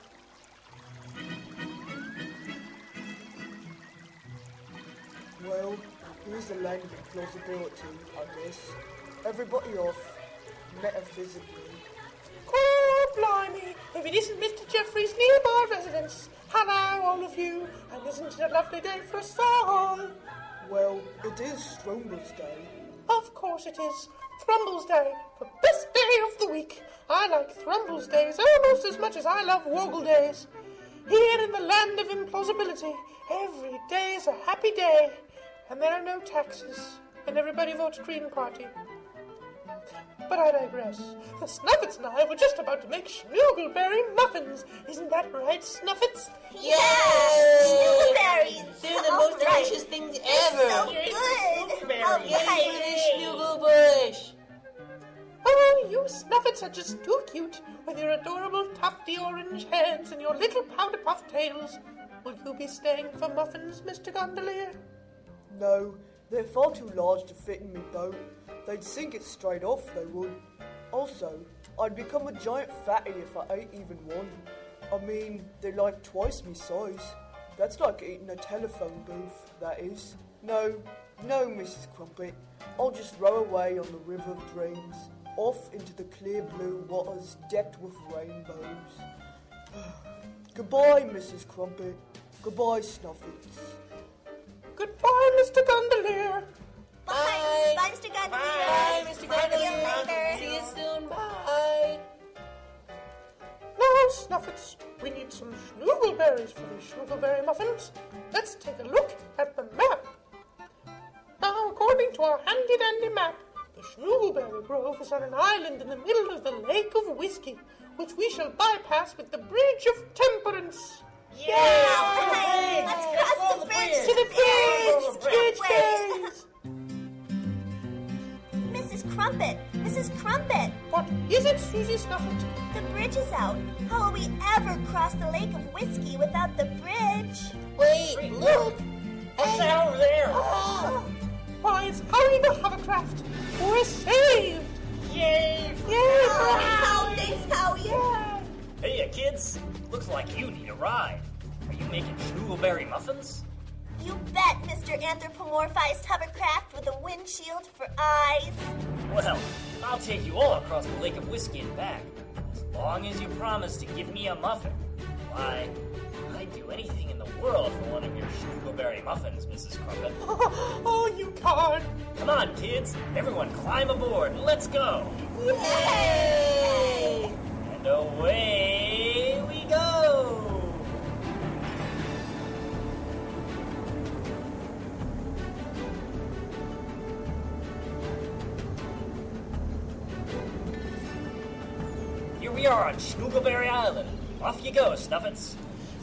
Speaker 8: Well, here's the land of implausibility, I guess. Everybody off, metaphysically.
Speaker 3: Oh, blimey, if it isn't Mister Jeffries' nearby residence. Hello, all of you, and isn't it a lovely day for a song?
Speaker 8: Well, it is Strumble's Day.
Speaker 3: Of course it is. Thrumble's Day, the best day of the week. I like Thrumble's Days almost as much as I love Woggle Days. Here in the land of implausibility, every day is a happy day, and there are no taxes, and everybody votes Green Party. But I digress. The Snuffets and I were just about to make schnoogleberry muffins. Isn't that right, Snuffets?
Speaker 6: Yeah! Schnoogleberries!
Speaker 9: They're the
Speaker 6: All
Speaker 9: most
Speaker 6: right.
Speaker 9: delicious things
Speaker 6: They're
Speaker 9: ever.
Speaker 6: so good! All
Speaker 9: Yay for
Speaker 6: right.
Speaker 9: the Schnooglebush!
Speaker 3: Oh, you Snuffets are just too cute with your adorable tufty orange heads and your little powder puff tails. Will you be staying for muffins, Mister Gondolier?
Speaker 8: No, they're far too large to fit in my boat. They'd sink it straight off, they would. Also, I'd become a giant fatty if I ate even one. I mean, they're like twice my size. That's like eating a telephone booth, that is. No, no, Missus Crumpet. I'll just row away on the River of Dreams, off into the clear blue waters decked with rainbows. Goodbye, Missus Crumpet. Goodbye, Snuffets.
Speaker 3: Goodbye, Mister Gondolier.
Speaker 6: Bye! Bye, Mister Gondolier!
Speaker 9: Bye, Mister
Speaker 6: See you
Speaker 9: Gondolier.
Speaker 6: later!
Speaker 9: See you soon. Bye.
Speaker 3: Now, Snuffets, we need some schnoogleberries for these schnoogleberry muffins. Let's take a look at the map. Now, according to our handy-dandy map, the schnoogleberry grove is on an island in the middle of the Lake of Whiskey, which we shall bypass with the Bridge of Temperance.
Speaker 6: Yeah! All right, let's cross the bridge!
Speaker 3: To the bridge! Bridge days!
Speaker 6: Missus Crumpet! Missus Crumpet!
Speaker 3: What is it, Susie Snuffet?
Speaker 6: The bridge is out. How will we ever cross the Lake of Whiskey without the bridge?
Speaker 9: Wait, look.
Speaker 7: What's that over there?
Speaker 9: Oh.
Speaker 3: Why, it's Harry the Hovercraft. We're saved!
Speaker 7: Yay!
Speaker 3: Yay!
Speaker 6: Oh, how thanks, Howie!
Speaker 3: Yeah.
Speaker 7: Hey, uh, kids. Looks like you need a ride. Are you making schnoogleberry muffins?
Speaker 6: You bet, Mister Anthropomorphized Hovercraft with a windshield for eyes.
Speaker 7: Well, I'll take you all across the Lake of Whiskey and back. As long as you promise to give me a muffin. Why, I'd do anything in the world for one of your schnoogleberry muffins, Missus Crumpet.
Speaker 3: Oh, you can't.
Speaker 7: Come on, kids. Everyone climb aboard and let's go.
Speaker 6: Yay!
Speaker 7: And away we go. Here we are on Schnoogleberry Island. Off you go, Snuffets.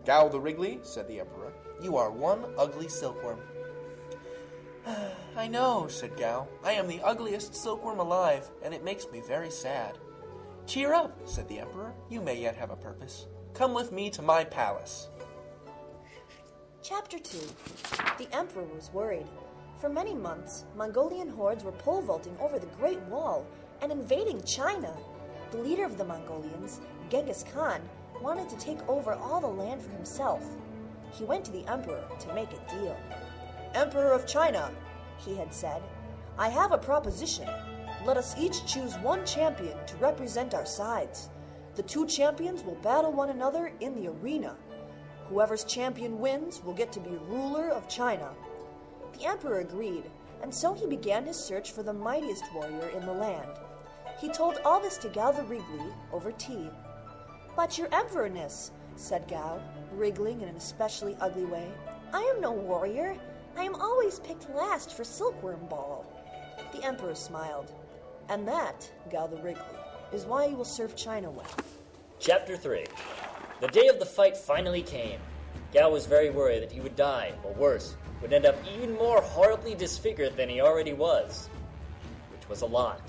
Speaker 10: Gao the Wriggly, said the Emperor, you are one ugly silkworm. I know, said Gao. I am the ugliest silkworm alive, and it makes me very sad. Cheer up, said the Emperor. You may yet have a purpose. Come with me to my palace.
Speaker 1: Chapter two. The Emperor was worried. For many months, Mongolian hordes were pole vaulting over the Great Wall and invading China. The leader of the Mongolians, Genghis Khan, wanted to take over all the land for himself. He went to the Emperor to make a deal. Emperor of China, he had said, I have a proposition. Let us each choose one champion to represent our sides. The two champions will battle one another in the arena. Whoever's champion wins will get to be ruler of China. The Emperor agreed, and so he began his search for the mightiest warrior in the land. He told all this to Gao the Wriggly over tea. But your Emperorness, said Gao, wriggling in an especially ugly way, I am no warrior. I am always picked last for Silkworm Ball. The Emperor smiled. And that, Gao the Wriggly, is why you will serve China well.
Speaker 7: Chapter three. The day of the fight finally came. Gao was very worried that he would die, or worse, would end up even more horribly disfigured than he already was. Which was a lot.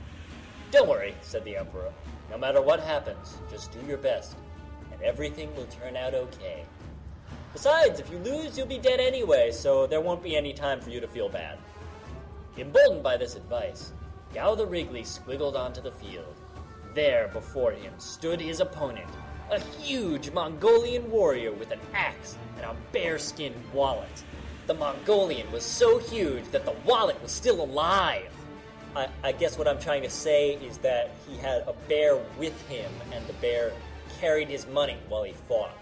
Speaker 7: Don't worry, said the Emperor. No matter what happens, just do your best, and everything will turn out okay. Besides, if you lose, you'll be dead anyway, so there won't be any time for you to feel bad. Emboldened by this advice, Gao the Wriggly squiggled onto the field. There, before him, stood his opponent, a huge Mongolian warrior with an axe and a bearskin wallet. The Mongolian was so huge that the wallet was still alive. I, I guess what I'm trying to say is that he had a bear with him, and the bear carried his money while he fought.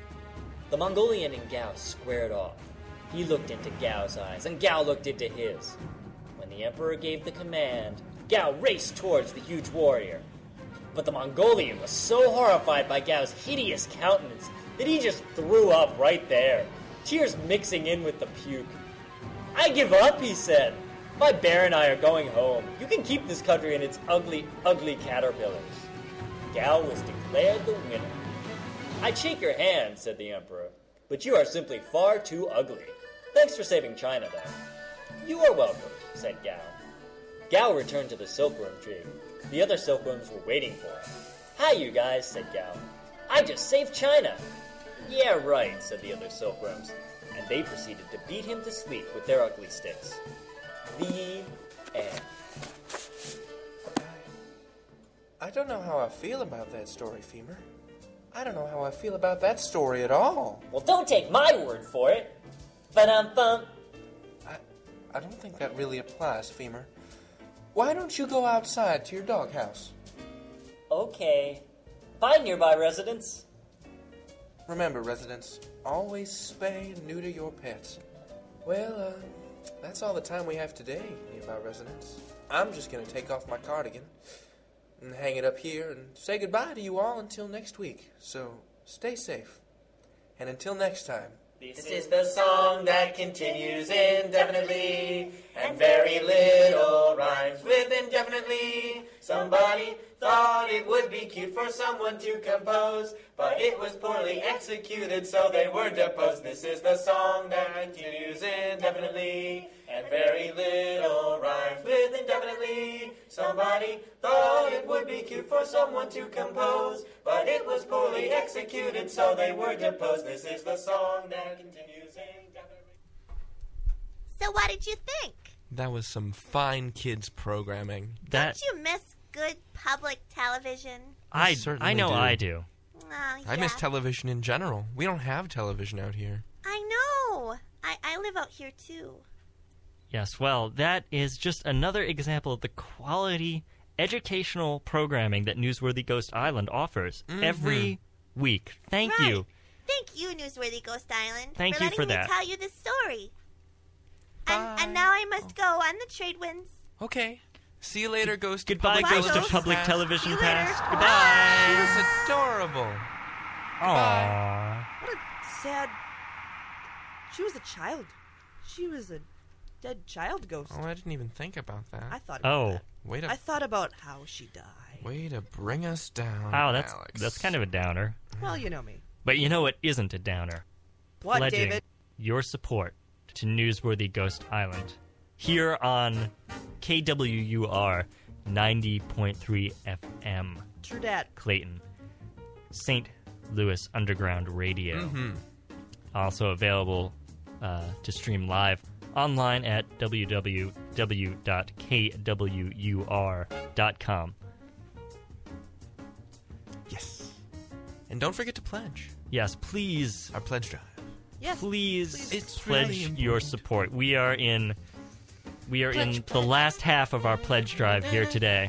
Speaker 7: The Mongolian and Gao squared off. He looked into Gao's eyes, and Gao looked into his. When the Emperor gave the command, Gao raced towards the huge warrior. But the Mongolian was so horrified by Gao's hideous countenance that he just threw up right there, tears mixing in with the puke. I give up, he said. My bear and I are going home. You can keep this country and its ugly, ugly caterpillars. Gao was declared the winner. I'd shake your hand, said the Emperor, but you are simply far too ugly. Thanks for saving China, though. You are welcome, said Gao. Gao returned to the silkworm tree. The other silkworms were waiting for him. Hi, you guys, said Gao. I just saved China. Yeah, right, said the other silkworms, and they proceeded to beat him to sleep with their ugly sticks. The end.
Speaker 10: I don't know how I feel about that story, Femur. I don't know how I feel about that story at all.
Speaker 7: Well, don't take my word for it. Ba-dum-bum.
Speaker 10: I, I don't think that really applies, Femur. Why don't you go outside to your doghouse?
Speaker 7: Okay. Bye, nearby residents.
Speaker 10: Remember, residents, always spay and neuter your pets. Well, uh, that's all the time we have today, nearby residents. I'm just going to take off my cardigan and hang it up here and say goodbye to you all until next week. So stay safe. And until next time.
Speaker 9: This is the song that continues indefinitely, and very little rhymes with indefinitely. Somebody thought it would be cute for someone to compose, but it was poorly executed, so they were deposed. This is the song that continues indefinitely, and very little rhymes with indefinitely. Somebody thought it would be cute for someone to compose, but it was poorly executed, so they were deposed. This is the song that continues indefinitely.
Speaker 6: So what did you think?
Speaker 3: That was some fine kids programming.
Speaker 2: That
Speaker 6: Don't you miss good public television?
Speaker 2: I
Speaker 3: certainly
Speaker 2: I know
Speaker 3: do.
Speaker 2: I do.
Speaker 6: Oh, yeah.
Speaker 3: I miss television in general. We don't have television out here.
Speaker 6: I know. I, I live out here too.
Speaker 2: Yes, well, that is just another example of the quality educational programming that Newsworthy Ghost Island offers
Speaker 3: Mhm.
Speaker 2: every week. Thank
Speaker 6: Right.
Speaker 2: you.
Speaker 6: Thank you, Newsworthy Ghost Island,
Speaker 2: Thank
Speaker 6: for
Speaker 2: you
Speaker 6: letting
Speaker 2: for
Speaker 6: me
Speaker 2: that.
Speaker 6: tell you this story.
Speaker 3: Bye.
Speaker 6: And, and now I must go on the trade winds.
Speaker 3: Okay. See you later, Ghost. of
Speaker 2: Goodbye,
Speaker 3: Public
Speaker 2: Ghost of
Speaker 3: Television
Speaker 2: Public
Speaker 3: Past.
Speaker 2: Television
Speaker 6: See you later.
Speaker 2: Past.
Speaker 3: She
Speaker 2: Goodbye.
Speaker 3: was adorable.
Speaker 2: Aww.
Speaker 1: What a sad... She was a child. She was a dead child ghost.
Speaker 3: Oh, I didn't even think about that.
Speaker 1: I thought about
Speaker 2: Oh.
Speaker 1: that.
Speaker 3: Way to
Speaker 1: I thought about how she died.
Speaker 3: way to bring us down,
Speaker 2: Wow, that's
Speaker 3: Alex.
Speaker 2: that's kind of a downer.
Speaker 1: Well, you know me.
Speaker 2: But you know what isn't a downer?
Speaker 1: What,
Speaker 2: Pledging
Speaker 1: David?
Speaker 2: your support to Newsworthy Ghost Island here on K W U R ninety point three F M.
Speaker 1: True dat.
Speaker 2: Clayton. Saint Louis Underground Radio.
Speaker 3: Mm-hmm.
Speaker 2: Also available uh, to stream live online at w w w dot k w u r dot com.
Speaker 3: Yes. And don't forget to pledge.
Speaker 2: Yes, please.
Speaker 3: Our pledge drive.
Speaker 1: Yes.
Speaker 2: Please,
Speaker 1: please.
Speaker 3: It's
Speaker 2: pledge
Speaker 3: really
Speaker 2: your
Speaker 3: important.
Speaker 2: support. We are in we are
Speaker 1: Pledge,
Speaker 2: in
Speaker 1: pledge.
Speaker 2: the last half of our pledge drive here today.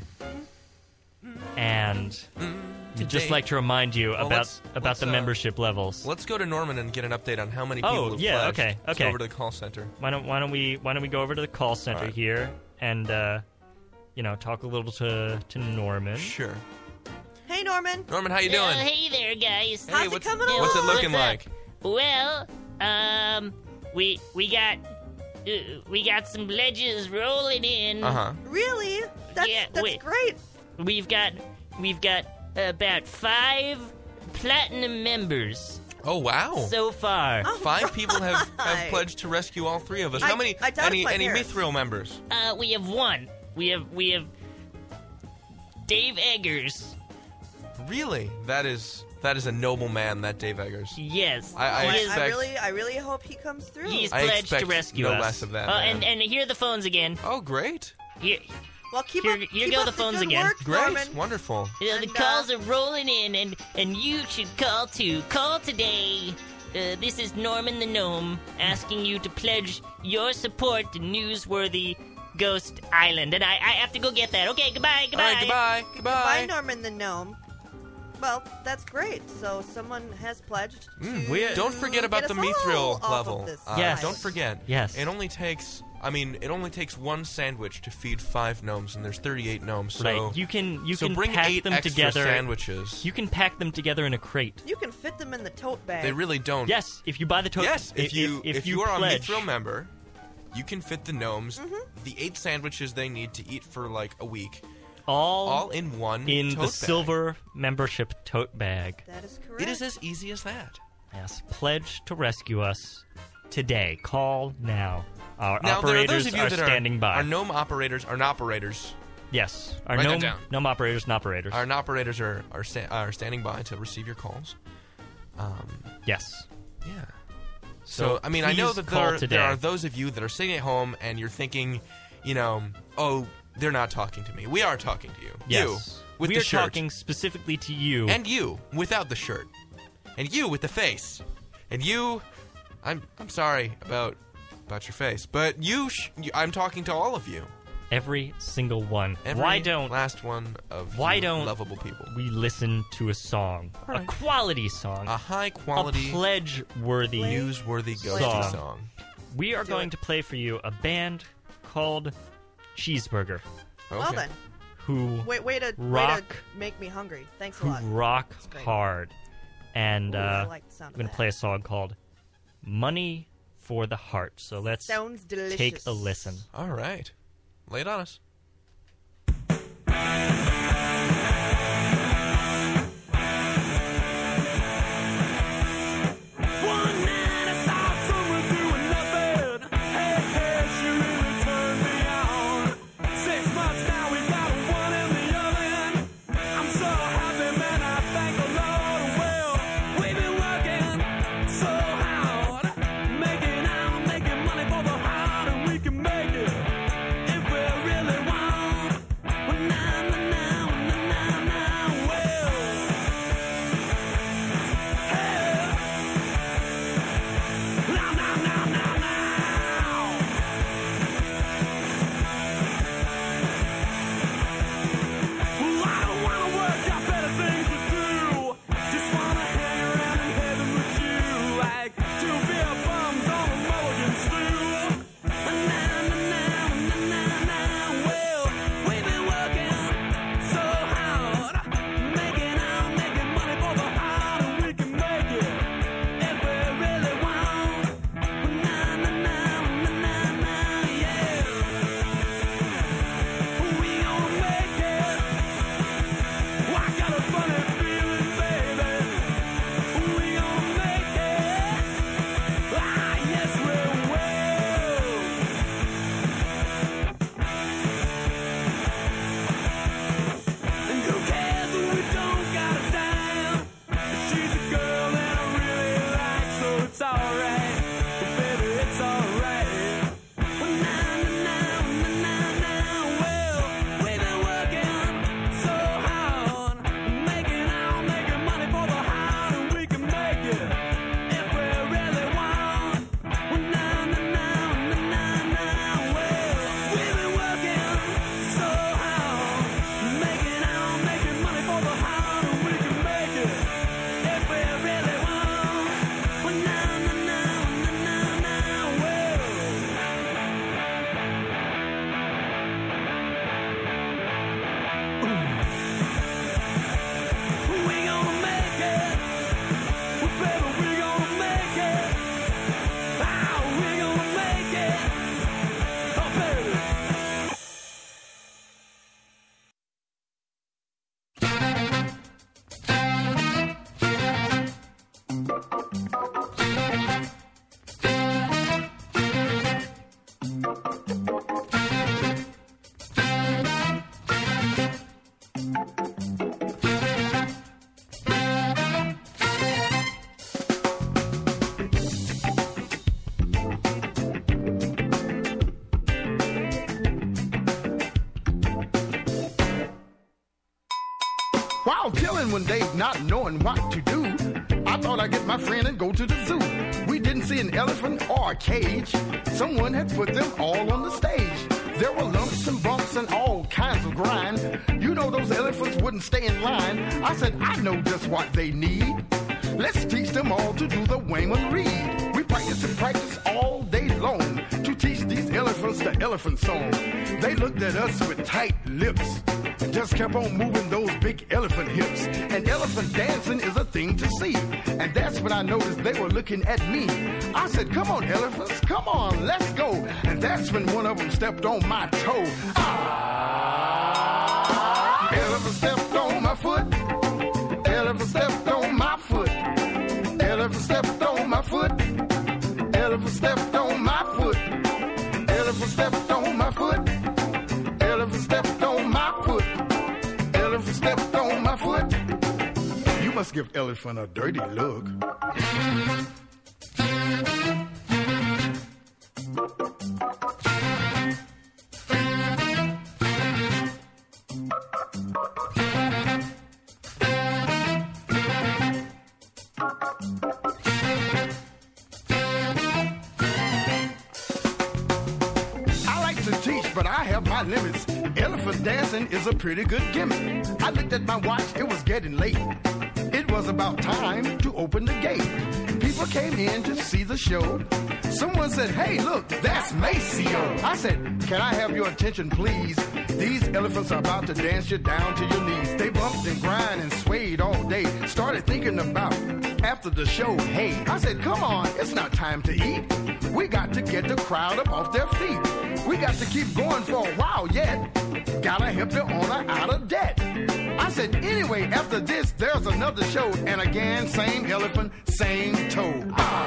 Speaker 2: And we'd just
Speaker 3: Today-
Speaker 2: like to remind you
Speaker 3: Well,
Speaker 2: about
Speaker 3: let's-
Speaker 2: about
Speaker 3: let's,
Speaker 2: the
Speaker 3: uh,
Speaker 2: membership levels.
Speaker 3: Let's go to Norman and get an update on how many people
Speaker 2: Oh,
Speaker 3: have
Speaker 2: yeah,
Speaker 3: pledged.
Speaker 2: okay,
Speaker 3: Let's go
Speaker 2: okay.
Speaker 3: over to the call center.
Speaker 2: Why don't why don't we why don't we go over to the call center
Speaker 3: All right.
Speaker 2: here and uh, you know, talk a little to to Norman.
Speaker 3: Sure.
Speaker 1: Hey, Norman.
Speaker 3: Norman, how you
Speaker 5: Oh,
Speaker 3: doing?
Speaker 5: hey there, guys.
Speaker 1: How's
Speaker 3: Hey,
Speaker 1: it
Speaker 3: what's,
Speaker 1: coming
Speaker 3: what's it
Speaker 1: along?
Speaker 3: looking
Speaker 5: What's
Speaker 3: like?
Speaker 5: up? Well, um, we we got uh, we got some pledges rolling in.
Speaker 3: Uh-huh.
Speaker 1: Really? That's,
Speaker 5: Yeah,
Speaker 1: that's
Speaker 5: wait.
Speaker 1: great.
Speaker 5: We've got we've got about five platinum members
Speaker 3: Oh, wow.
Speaker 5: so far.
Speaker 1: Oh,
Speaker 3: Five people have, have
Speaker 1: right.
Speaker 3: pledged to rescue all three of us.
Speaker 1: I-
Speaker 3: How many
Speaker 1: I doubt
Speaker 3: any
Speaker 1: it's my
Speaker 3: any
Speaker 1: parents.
Speaker 3: Mithril members?
Speaker 5: Uh, we have one. We have we have Dave Eggers.
Speaker 3: Really? That is that is a noble man, that Dave Eggers.
Speaker 5: Yes,
Speaker 3: I- I
Speaker 5: he
Speaker 1: I,
Speaker 5: is-
Speaker 1: I
Speaker 3: expect-
Speaker 1: really, I really hope he comes through.
Speaker 5: he's
Speaker 3: I
Speaker 5: pledged to
Speaker 3: expect
Speaker 5: rescue
Speaker 3: no
Speaker 5: us.
Speaker 3: less of that,
Speaker 5: Uh,
Speaker 3: man.
Speaker 5: and and here are the phones again.
Speaker 3: Oh, great.
Speaker 5: Here,
Speaker 1: well, keep
Speaker 5: here-
Speaker 1: up,
Speaker 5: here
Speaker 1: keep
Speaker 5: go
Speaker 1: up
Speaker 5: the phones
Speaker 1: good
Speaker 5: again.
Speaker 1: Work,
Speaker 3: Great.
Speaker 1: Norman.
Speaker 3: Wonderful.
Speaker 5: you know, the
Speaker 1: And, uh,
Speaker 5: calls are rolling in, and and you should call too. Call today. Uh, this is Norman the Gnome asking you to pledge your support to Newsworthy Ghost Island, and I I have to go get that. Okay, goodbye, goodbye.
Speaker 3: All right, goodbye. Goodbye.
Speaker 1: Bye, Norman the Gnome. Well, that's great. So someone has pledged
Speaker 3: Mm,
Speaker 1: to
Speaker 2: we-
Speaker 3: Don't forget about
Speaker 1: get
Speaker 3: the
Speaker 1: us all
Speaker 3: Mithril
Speaker 1: off
Speaker 3: level.
Speaker 1: Of this
Speaker 3: Uh,
Speaker 2: Yes.
Speaker 3: Don't forget.
Speaker 2: Yes.
Speaker 3: It only takes. I mean, it only takes one sandwich to feed five gnomes, and there's thirty-eight gnomes. So
Speaker 2: Right. You can you
Speaker 3: so
Speaker 2: can
Speaker 3: bring
Speaker 2: pack
Speaker 3: eight
Speaker 2: them
Speaker 3: extra
Speaker 2: together.
Speaker 3: sandwiches.
Speaker 2: You can pack them together in a crate.
Speaker 1: You can fit them in the tote bag.
Speaker 3: They really don't.
Speaker 2: Yes, if you buy the tote.
Speaker 3: Yes, if you if,
Speaker 2: if
Speaker 3: you, are
Speaker 2: pledge,
Speaker 3: a Mithril member, you can fit the gnomes,
Speaker 1: Mm-hmm.
Speaker 3: the eight sandwiches they need to eat for like a week,
Speaker 2: all
Speaker 3: all in one
Speaker 2: in
Speaker 3: tote
Speaker 2: the
Speaker 3: bag.
Speaker 2: silver membership tote bag.
Speaker 1: That is correct.
Speaker 3: It is as easy as that.
Speaker 2: Yes, pledge to rescue us today. Call now. Our
Speaker 3: Now there are
Speaker 2: operators
Speaker 3: those of you
Speaker 2: are
Speaker 3: that
Speaker 2: standing
Speaker 3: are,
Speaker 2: by.
Speaker 3: are gnome operators, are operators.
Speaker 2: yes, our
Speaker 3: Write that
Speaker 2: gnome,
Speaker 3: down.
Speaker 2: gnome operators and operators.
Speaker 3: Our operators are are, sta- are standing by to receive your calls. Um,
Speaker 2: yes.
Speaker 3: yeah.
Speaker 2: So
Speaker 3: So, I mean, I know
Speaker 2: please
Speaker 3: that
Speaker 2: call
Speaker 3: there,
Speaker 2: today.
Speaker 3: there are those of you that are sitting at home and you're thinking, you know, oh, they're not talking to me. We are talking to you.
Speaker 2: Yes.
Speaker 3: You with
Speaker 2: we
Speaker 3: the
Speaker 2: are
Speaker 3: shirt.
Speaker 2: talking specifically to you.
Speaker 3: And you without the shirt. And you with the face. And you I'm I'm sorry about about your face, but you, sh- you I'm talking to all of you.
Speaker 2: every single one.
Speaker 3: Every
Speaker 2: Why don't
Speaker 3: last one of
Speaker 2: Why
Speaker 3: you
Speaker 2: don't
Speaker 3: lovable people.
Speaker 2: we listen to a song,
Speaker 3: All
Speaker 2: a
Speaker 3: right.
Speaker 2: quality song,
Speaker 3: A high quality
Speaker 2: a pledge-worthy
Speaker 3: newsworthy ghosty
Speaker 2: Song.
Speaker 3: song.
Speaker 2: We are
Speaker 1: Do
Speaker 2: going
Speaker 1: it.
Speaker 2: to play for you a band called Cheeseburger,
Speaker 3: Okay.
Speaker 1: Well then,
Speaker 2: who
Speaker 1: wait, way to way
Speaker 2: Rock.
Speaker 1: to make me hungry. Thanks a
Speaker 2: who
Speaker 1: lot.
Speaker 2: rock
Speaker 1: great.
Speaker 2: hard, and
Speaker 1: Ooh, I
Speaker 2: uh,
Speaker 1: like the sound
Speaker 2: we're gonna
Speaker 1: of
Speaker 2: play a
Speaker 1: that.
Speaker 2: song called "Money for the Heart." So let's
Speaker 1: Sounds delicious.
Speaker 2: take a listen.
Speaker 3: All right. Lay it on us.
Speaker 11: One night I saw someone doing nothing. Hey, hey, she really turned me on. Six months now, we got one in the oven. I'm so happy, man, I thank the Lord. Well, we've been working so hard, making out, making money for the heart, and we can make it if we really want. Well, na na na
Speaker 12: one day, not knowing what to do, I thought I'd get my friend and go to the zoo. We didn't see an elephant or a cage. Someone had put them all on the stage. There were lumps and bumps and all kinds of grind. You know those elephants wouldn't stay in line. I said, I know just what they need. Let's teach them all to do the Wayman Reed. We practice and practice all day long to teach these elephants the elephant song. They looked at us with tight lips and just kept on moving those big elephant hips. And elephant dancing is a thing to see. And that's when I noticed they were looking at me. I said, come on, elephants, come on, let's go. And that's when one of them stepped on my toe. Ah! Elephant stepped on my foot. Elephant stepped on my foot. Elephant stepped on my foot. Elephant stepped on my foot. Elephant stepped on my foot. Elephant stepped on my foot. Elephant stepped on my foot. You must give elephant a dirty look. But I have my limits. Elephant dancing is a pretty good gimmick. I looked at my watch, it was getting late. It was about time to open the gate. People came in to see the show. Someone said, hey, look, that's Maceo. I said, can I have your attention, please? These elephants are about to dance you down to your knees. They bumped and grind and swayed all day. Started thinking about after the show, hey. I said, come on, it's not time to eat. We got to get the crowd up off their feet. We got to keep going for a while yet. Gotta help the owner out of debt. I said, anyway, after this, there's another show. And again, same elephant, same toe.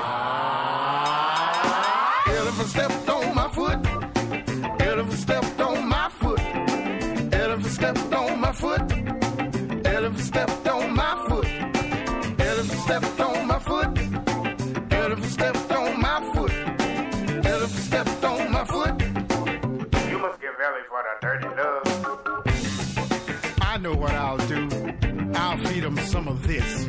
Speaker 12: Ah! Elephant stepped on my foot. Elephant stepped on my foot. Elephant stepped on my foot. Elephant stepped on my foot. Elephant stepped on my foot. Elephant stepped on my foot. Elephant stepped on my foot. You must give elephant a dirty look. I know what I'll do. I'll feed them some of this.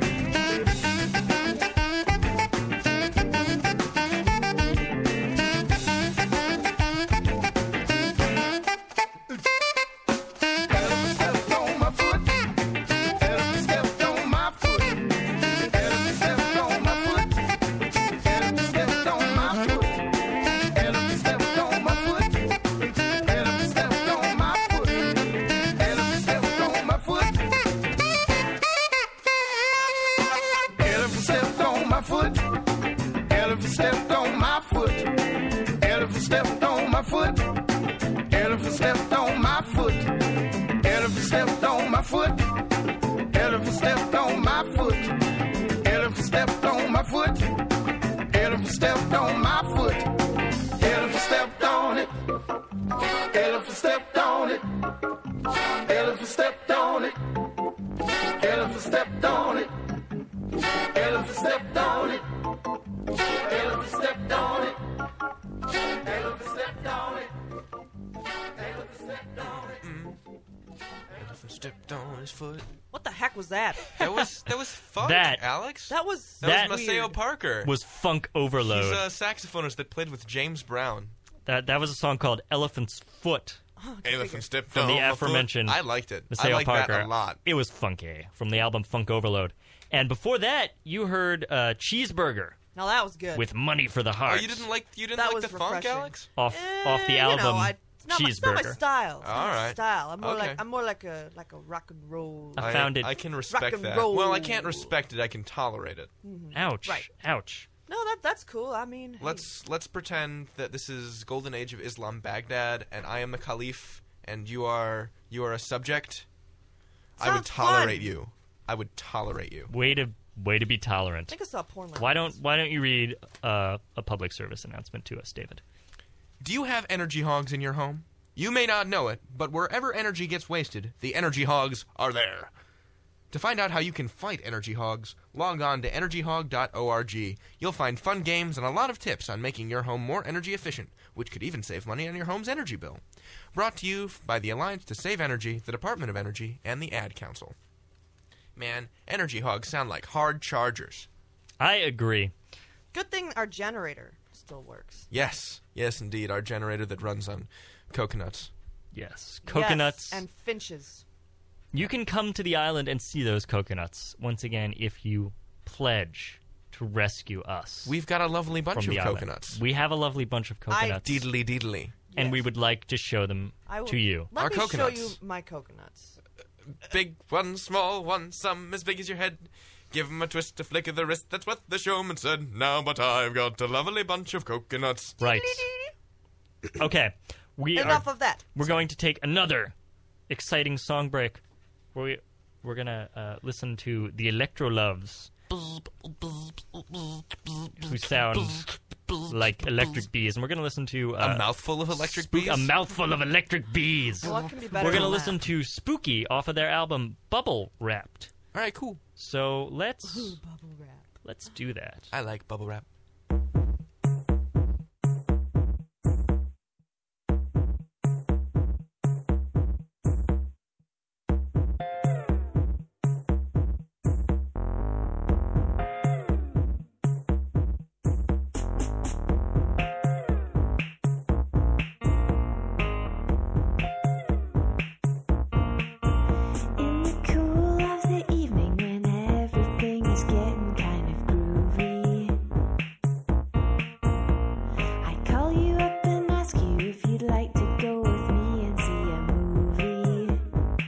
Speaker 13: What the heck was that?
Speaker 3: That was that was funk,
Speaker 2: That-
Speaker 3: Alex.
Speaker 13: That was
Speaker 3: That,
Speaker 2: That
Speaker 3: was Maceo
Speaker 13: weird.
Speaker 3: Parker.
Speaker 2: was funk overload.
Speaker 3: He's a saxophonist that played with James Brown.
Speaker 2: That that was a song called Elephant's Foot
Speaker 3: Elephant stepped
Speaker 2: from
Speaker 3: on
Speaker 2: the
Speaker 3: my foot.
Speaker 2: aforementioned
Speaker 3: I liked it. I
Speaker 2: Maceo
Speaker 3: liked
Speaker 2: Parker.
Speaker 3: that a lot.
Speaker 2: It was funky from the album Funk Overload. And before that, you heard uh, Cheeseburger
Speaker 13: Now that was good.
Speaker 2: with Money for the
Speaker 3: Oh,
Speaker 2: Heart
Speaker 3: you didn't like you didn't
Speaker 13: That
Speaker 3: like
Speaker 13: was
Speaker 3: the funk,
Speaker 13: refreshing.
Speaker 3: Alex?
Speaker 2: off
Speaker 13: Eh,
Speaker 2: off the
Speaker 13: you
Speaker 2: album
Speaker 13: know, I, it's not my, it's not my
Speaker 2: Cheeseburger.
Speaker 13: style. It's
Speaker 3: All
Speaker 13: not my
Speaker 3: right.
Speaker 13: style. I'm more
Speaker 3: Okay.
Speaker 13: like I'm more like a like a rock and roll.
Speaker 2: I found it.
Speaker 3: I can
Speaker 13: Rock
Speaker 3: respect
Speaker 13: and
Speaker 3: that.
Speaker 13: roll.
Speaker 3: Well, I can't respect it. I can tolerate it.
Speaker 2: Ouch!
Speaker 13: Right.
Speaker 2: Ouch!
Speaker 13: No, that that's cool. I mean, hey.
Speaker 3: Let's let's pretend that this is Golden Age of Islam, Baghdad, and I am the Caliph, and you are you are a subject. I would
Speaker 13: Sounds
Speaker 3: tolerate
Speaker 13: fun.
Speaker 3: you. I would tolerate you.
Speaker 2: Way to way to be tolerant.
Speaker 13: I think I saw porn. Like
Speaker 2: Why
Speaker 13: this.
Speaker 2: don't Why don't you read uh, a public service announcement to us, David?
Speaker 3: Do you have energy hogs in your home? You may not know it, but wherever energy gets wasted, the energy hogs are there. To find out how you can fight energy hogs, log on to energy hog dot org. You'll find fun games and a lot of tips on making your home more energy efficient, which could even save money on your home's energy bill. Brought to you by the Alliance to Save Energy, the Department of Energy, and the Ad Council. Man, energy hogs sound like hard chargers.
Speaker 2: I agree.
Speaker 13: Good thing our generator still works.
Speaker 3: Yes. Yes, indeed. Our generator that runs on coconuts.
Speaker 2: Yes. Coconuts.
Speaker 13: Yes, and finches.
Speaker 2: You can come to the island and see those coconuts, once again, if you pledge to rescue us.
Speaker 3: We've got a lovely bunch
Speaker 2: from
Speaker 3: of
Speaker 2: the island.
Speaker 3: coconuts.
Speaker 2: We have a lovely bunch of coconuts.
Speaker 3: Deedly deedly.
Speaker 2: And
Speaker 13: Yes.
Speaker 2: we would like to show them
Speaker 13: I will,
Speaker 2: to you.
Speaker 13: Let
Speaker 3: Our
Speaker 13: me
Speaker 3: coconuts.
Speaker 13: show you my coconuts.
Speaker 3: Big one, small one, some as big as your head. Give 'em a twist, a flick of the wrist, that's what the showman said. Now, but I've got a lovely bunch of coconuts.
Speaker 2: Right. Okay. We
Speaker 13: Enough
Speaker 2: are,
Speaker 13: of that.
Speaker 2: We're going to take another exciting song break. Where we, we're going to uh, listen to the Electro Loves, who sound like electric bees. And we're going to listen to... Uh,
Speaker 3: a mouthful of electric
Speaker 2: spook-
Speaker 3: bees?
Speaker 2: A mouthful of electric bees.
Speaker 13: What can be better
Speaker 2: We're
Speaker 13: than
Speaker 2: gonna
Speaker 13: that?
Speaker 2: listen to Spooky off of their album Bubble Wrapped.
Speaker 3: All right, cool.
Speaker 2: So let's...
Speaker 13: Ooh, bubble wrap.
Speaker 2: Let's do that.
Speaker 3: I like bubble wrap.
Speaker 14: In the cool of the evening when everything is getting kind of groovy, I call you up and ask you if you'd like to go with me and see a movie.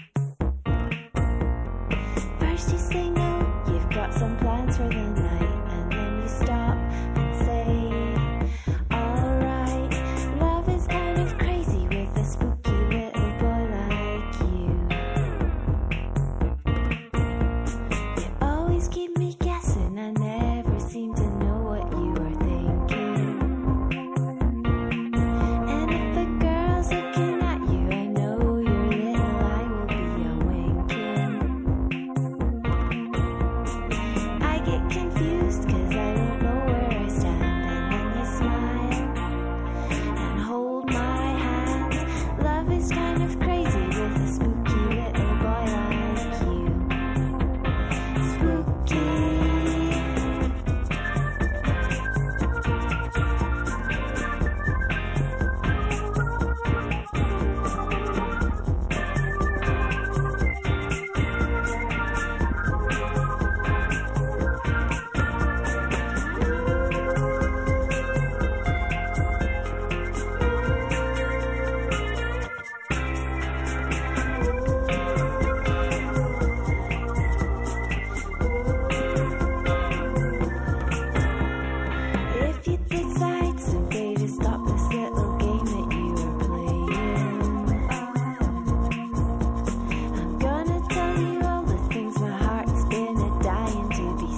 Speaker 14: First you say no, you've got some plans for the night, and then you stop and say, alright, love is kind of crazy with a spooky little boy like you. You always keep me guessing, I never seem to know what you are thinking. And if a girl's looking at you, I know your little eye will be a winking. I get confused cause I don't know where I stand, and then you smile and hold my hand. Love is kind of crazy with a spooky little boy like you. Spooky. If you decide someday to stop this little game that you are playing, I'm gonna tell you all the things my heart's been a dying to be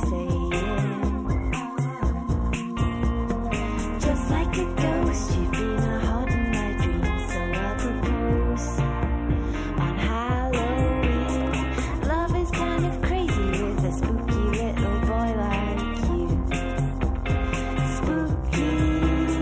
Speaker 14: saying. Just like a ghost, you've been a haunting my dreams, so I'll propose on Halloween. Love is kind of crazy with a spooky little boy like you. Spooky.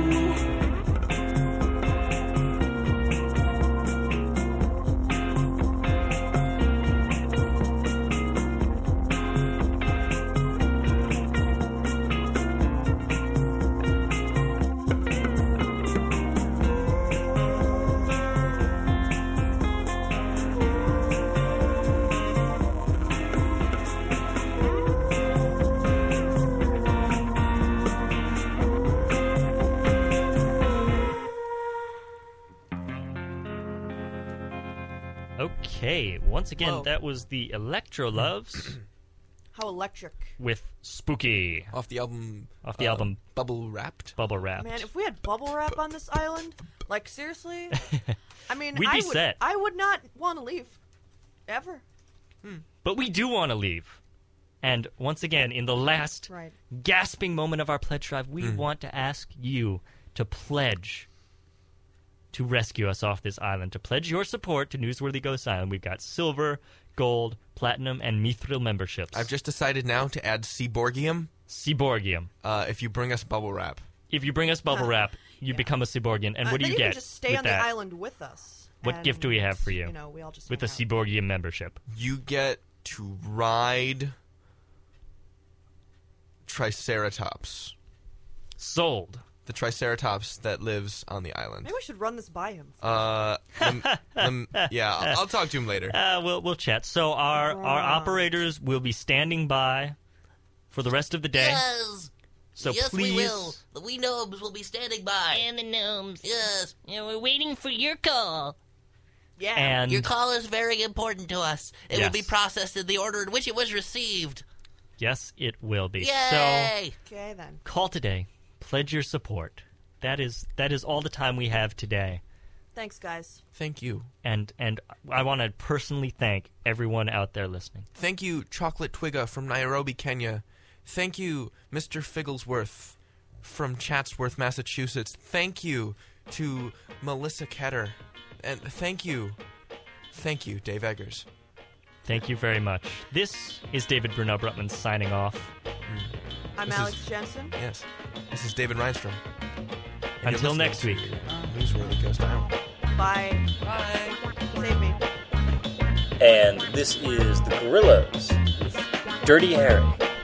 Speaker 2: Okay, once again,
Speaker 13: Whoa.
Speaker 2: that was the Electro Loves
Speaker 13: How electric.
Speaker 2: with Spooky
Speaker 3: Off the album...
Speaker 2: off the
Speaker 3: uh,
Speaker 2: album
Speaker 3: Bubble Wrapped.
Speaker 2: Bubble Wrapped.
Speaker 13: Man, if we had bubble wrap on this island, like seriously, I mean,
Speaker 2: We'd
Speaker 13: I
Speaker 2: be
Speaker 13: would,
Speaker 2: set.
Speaker 13: I would not want to leave, ever.
Speaker 2: But we do want to leave. And once again, in the last
Speaker 13: Right.
Speaker 2: gasping moment of our pledge drive, we want to ask you to pledge to rescue us off this island, to pledge your support to Newsworthy Ghost Island. We've got silver, gold, platinum, and mithril memberships.
Speaker 3: I've just decided now to add Seaborgium.
Speaker 2: Seaborgium.
Speaker 3: Uh, if you bring us bubble wrap.
Speaker 2: If you bring us bubble wrap, you become a Seaborgian. And
Speaker 13: Uh,
Speaker 2: what do
Speaker 13: then
Speaker 2: you
Speaker 13: can
Speaker 2: get
Speaker 13: just stay
Speaker 2: with
Speaker 13: on
Speaker 2: that?
Speaker 13: the island with us.
Speaker 2: What
Speaker 13: and,
Speaker 2: gift do we have for you?
Speaker 13: You know, we all just
Speaker 2: with the
Speaker 13: hang out.
Speaker 2: Seaborgian membership.
Speaker 3: You get to ride Triceratops.
Speaker 2: Sold.
Speaker 3: The Triceratops that lives on the island.
Speaker 13: Maybe we should run this by him.
Speaker 3: Uh, lem- lem- yeah, I'll, I'll talk to him later.
Speaker 2: Uh, we'll we'll chat. So our our
Speaker 13: Right.
Speaker 2: operators will be standing by for the rest of the day.
Speaker 15: Yes.
Speaker 2: So
Speaker 15: yes,
Speaker 2: please,
Speaker 15: we will. The wee gnomes will be standing by.
Speaker 5: And the gnomes.
Speaker 15: Yes.
Speaker 5: Yeah, we're waiting for your call.
Speaker 13: Yeah.
Speaker 2: and
Speaker 15: Your call is very important to us. It will
Speaker 2: Yes.
Speaker 15: be processed in the order in which it was received.
Speaker 2: yes, it will be.
Speaker 15: Yay!
Speaker 2: So
Speaker 13: Okay, then.
Speaker 2: call today. Pledge your support. That is that is all the time we have today.
Speaker 13: Thanks, guys.
Speaker 3: Thank you.
Speaker 2: And and I want to personally thank everyone out there listening.
Speaker 3: Thank you, Chocolate Twigga from Nairobi, Kenya. Thank you, Mister Figglesworth from Chatsworth, Massachusetts. Thank you to Melissa Ketter. And thank you, thank you, Dave Eggers.
Speaker 2: Thank you very much. This is David Brunel Brutman signing off.
Speaker 13: I'm
Speaker 3: This
Speaker 13: Alex
Speaker 3: is-
Speaker 13: Jensen.
Speaker 3: Yes, this is David Reinstrom. And you're
Speaker 2: Until
Speaker 3: listening
Speaker 2: next week.
Speaker 3: to Newsworthy Ghost Island.
Speaker 13: Bye.
Speaker 10: Bye.
Speaker 13: Save me.
Speaker 7: And this is the Gorillas with Dirty Harry.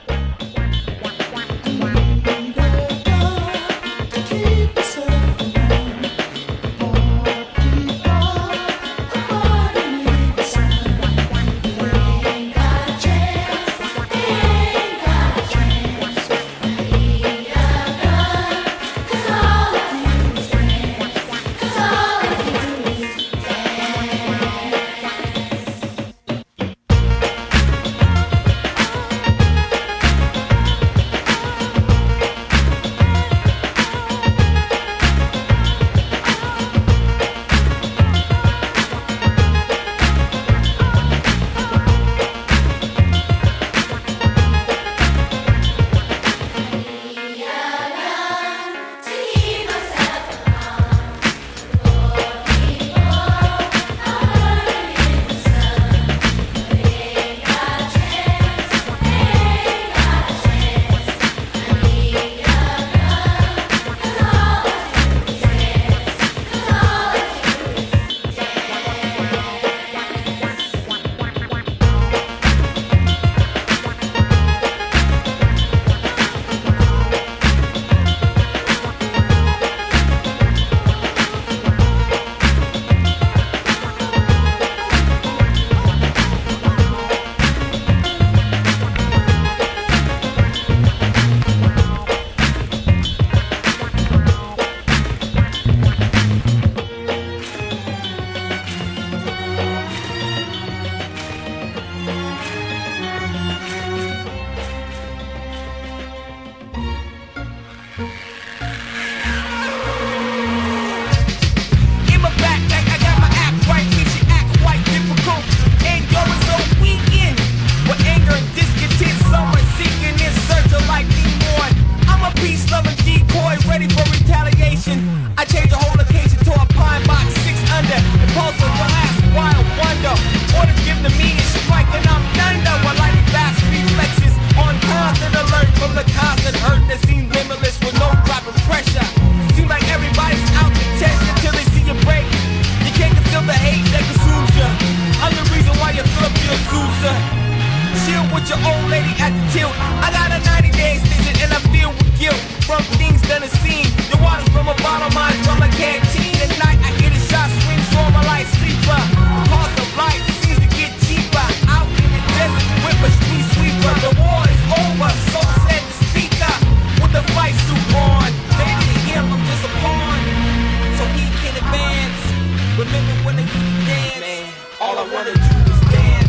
Speaker 11: In my backpack, I got my act right, makes you act quite difficult. And you're so weekend. With anger and discontent, someone seeking in search of like me more. I'm a peace-loving decoy, ready for retaliation. I change the whole location to a pine box, six under. Impulsive glass, wild wonder. Orders given to me is striking, I'm thunder. While lightning fast reflexes on constant alert from the constant hurt that seems limitless with no drop of pressure. Seems like everybody's out to test you till they see you break. You can't conceal the hate that consumes you. I'm the reason why you fill up your Sousa. Chill with your old lady at the tilt. I got a ninety day extension and I feel with guilt from things done and seen. The water's from a bottle, mine's from a canteen. At night I hear the shot swing, so I'm a light sleeper. Cost of life seems to get cheaper. Out in the desert with a street sweeper. The war is over, so said the speaker. With the fight suit on, baby to him I'm just a pawn. So he can advance. Remember when they used to dance? Man, all I wanna do is dance.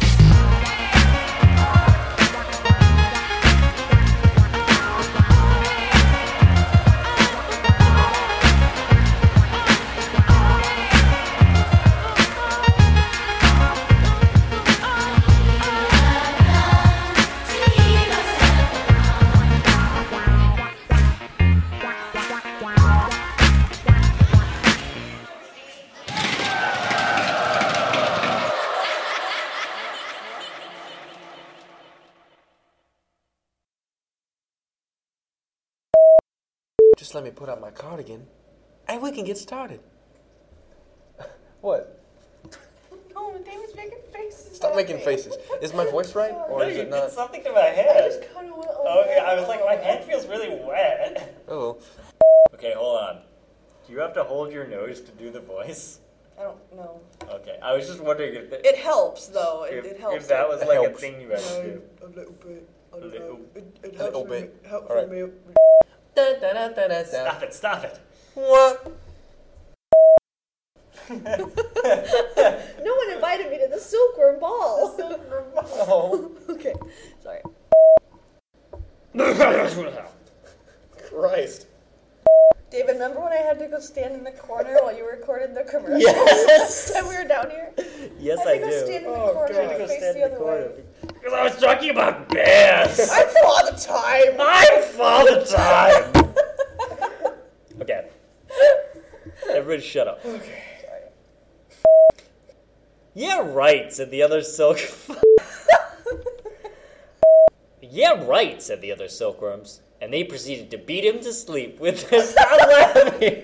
Speaker 10: Just let me put on my cardigan, and we can get started. What?
Speaker 9: No,
Speaker 1: David's making faces.
Speaker 10: Stop
Speaker 1: at
Speaker 10: making
Speaker 1: me.
Speaker 10: faces. Is my voice right, or
Speaker 7: No,
Speaker 10: is
Speaker 7: you
Speaker 10: it
Speaker 7: did
Speaker 10: not?
Speaker 7: something to my
Speaker 1: I
Speaker 7: head.
Speaker 1: just kind of went.
Speaker 7: Okay, I was like, my hand feels really wet.
Speaker 10: Oh.
Speaker 7: Okay, hold on. Do you have to hold your nose to do the voice?
Speaker 1: I don't know.
Speaker 7: Okay, I was just wondering if it,
Speaker 1: It helps though. It,
Speaker 7: if,
Speaker 1: it helps.
Speaker 7: if that was
Speaker 10: It
Speaker 7: like
Speaker 10: helps.
Speaker 7: a thing you had to do.
Speaker 8: A little bit. I don't
Speaker 7: Little-
Speaker 8: know. It, it
Speaker 10: a
Speaker 8: helps
Speaker 10: little
Speaker 8: me.
Speaker 10: bit.
Speaker 8: Helps
Speaker 10: All right.
Speaker 8: me.
Speaker 10: Da, da, da, da, da, da.
Speaker 7: Stop it, stop it.
Speaker 10: What?
Speaker 1: No one invited me to the silkworm ball.
Speaker 10: Oh.
Speaker 1: Okay, sorry.
Speaker 10: Christ.
Speaker 1: David, remember when I had to go stand in the corner while you recorded the commercial?
Speaker 7: Yes.
Speaker 1: Time we were down here.
Speaker 7: Yes,
Speaker 1: I
Speaker 7: I
Speaker 1: had to go
Speaker 7: do.
Speaker 1: stand in the
Speaker 7: Oh,
Speaker 1: corner
Speaker 7: God.
Speaker 1: and
Speaker 7: I had to go
Speaker 1: face
Speaker 7: stand
Speaker 1: the
Speaker 7: in the
Speaker 1: other
Speaker 7: corner.
Speaker 1: way.
Speaker 7: Because I was talking about bears.
Speaker 1: I'm Father Time.
Speaker 7: I'm Father Time. Okay. Everybody shut up.
Speaker 1: Okay. Sorry.
Speaker 7: Yeah, right, said the other silk... Yeah, right, said the other silkworms. And they proceeded to beat him to sleep with their stop laughing.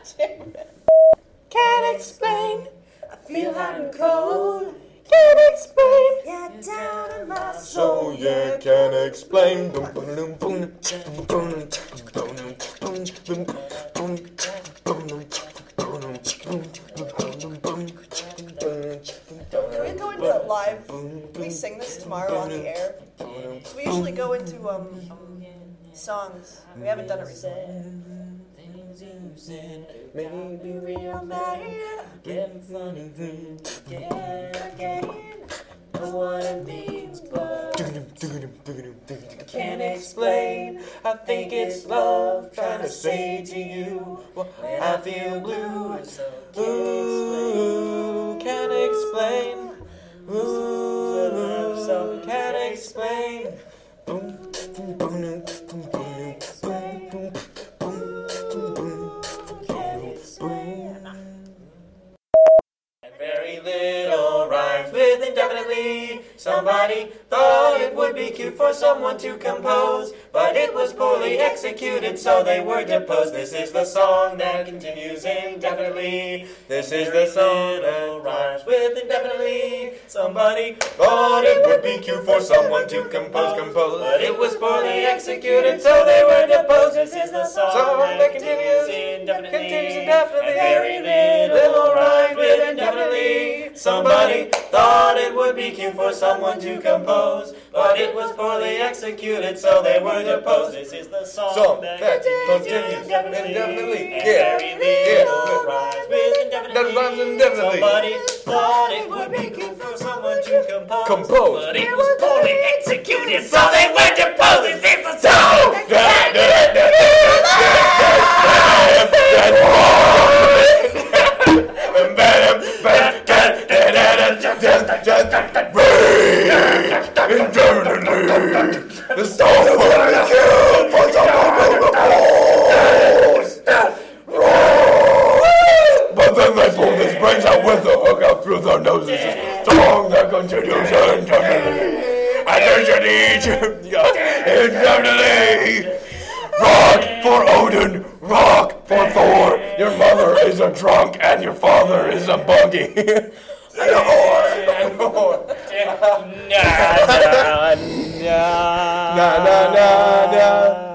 Speaker 1: Can't explain. I feel hot and cold. Can't explain. Yeah, down in my soul.
Speaker 10: So yeah, can explain.
Speaker 1: Can we go into live? Can we sing this tomorrow on the air? So we usually go into um songs. We haven't done it recently.
Speaker 10: Maybe
Speaker 1: we are mad.
Speaker 7: Getting funny dreams again, again. Know what it means, but I can't explain. I think it's love trying to say to you when I feel blue. Ooh, can't explain. Ooh, so can't explain. And very little rhymes with indefinitely. Somebody thought it would be cute for someone to compose, but it was poorly executed, so they were deposed. This is the song that continues indefinitely. This is the song that rhymes with indefinitely. Somebody thought it would be cute for someone to compose, compose, but it was poorly executed, so they were deposed. This is the song that continues indefinitely. Continues indefinitely. And very little rhymes with indefinitely. Somebody thought it would be cute for someone to compose, but it was poorly executed, so they were deposed. This is the song,
Speaker 10: Song
Speaker 7: that
Speaker 10: that
Speaker 7: continues
Speaker 10: continues
Speaker 7: indefinitely.
Speaker 10: indefinitely.
Speaker 7: And
Speaker 10: Yeah.
Speaker 7: very little rhymes with indefinitely.
Speaker 10: That rhymes indefinitely.
Speaker 7: Somebody thought it would be cute for someone to compose,
Speaker 10: Compose.
Speaker 7: but it was poorly executed, so they were deposed. This is the song that
Speaker 10: The song will be cute for someone but then they pull these brains out with the hook out through their noses. It's a song that continues indefinitely. And there's an Egypt indefinitely. Rock for Odin, rock for Thor. Your mother is a drunk and your father is a buggy. And a whore. And a whore.
Speaker 7: Nah, nah, nah.
Speaker 10: Na na na na.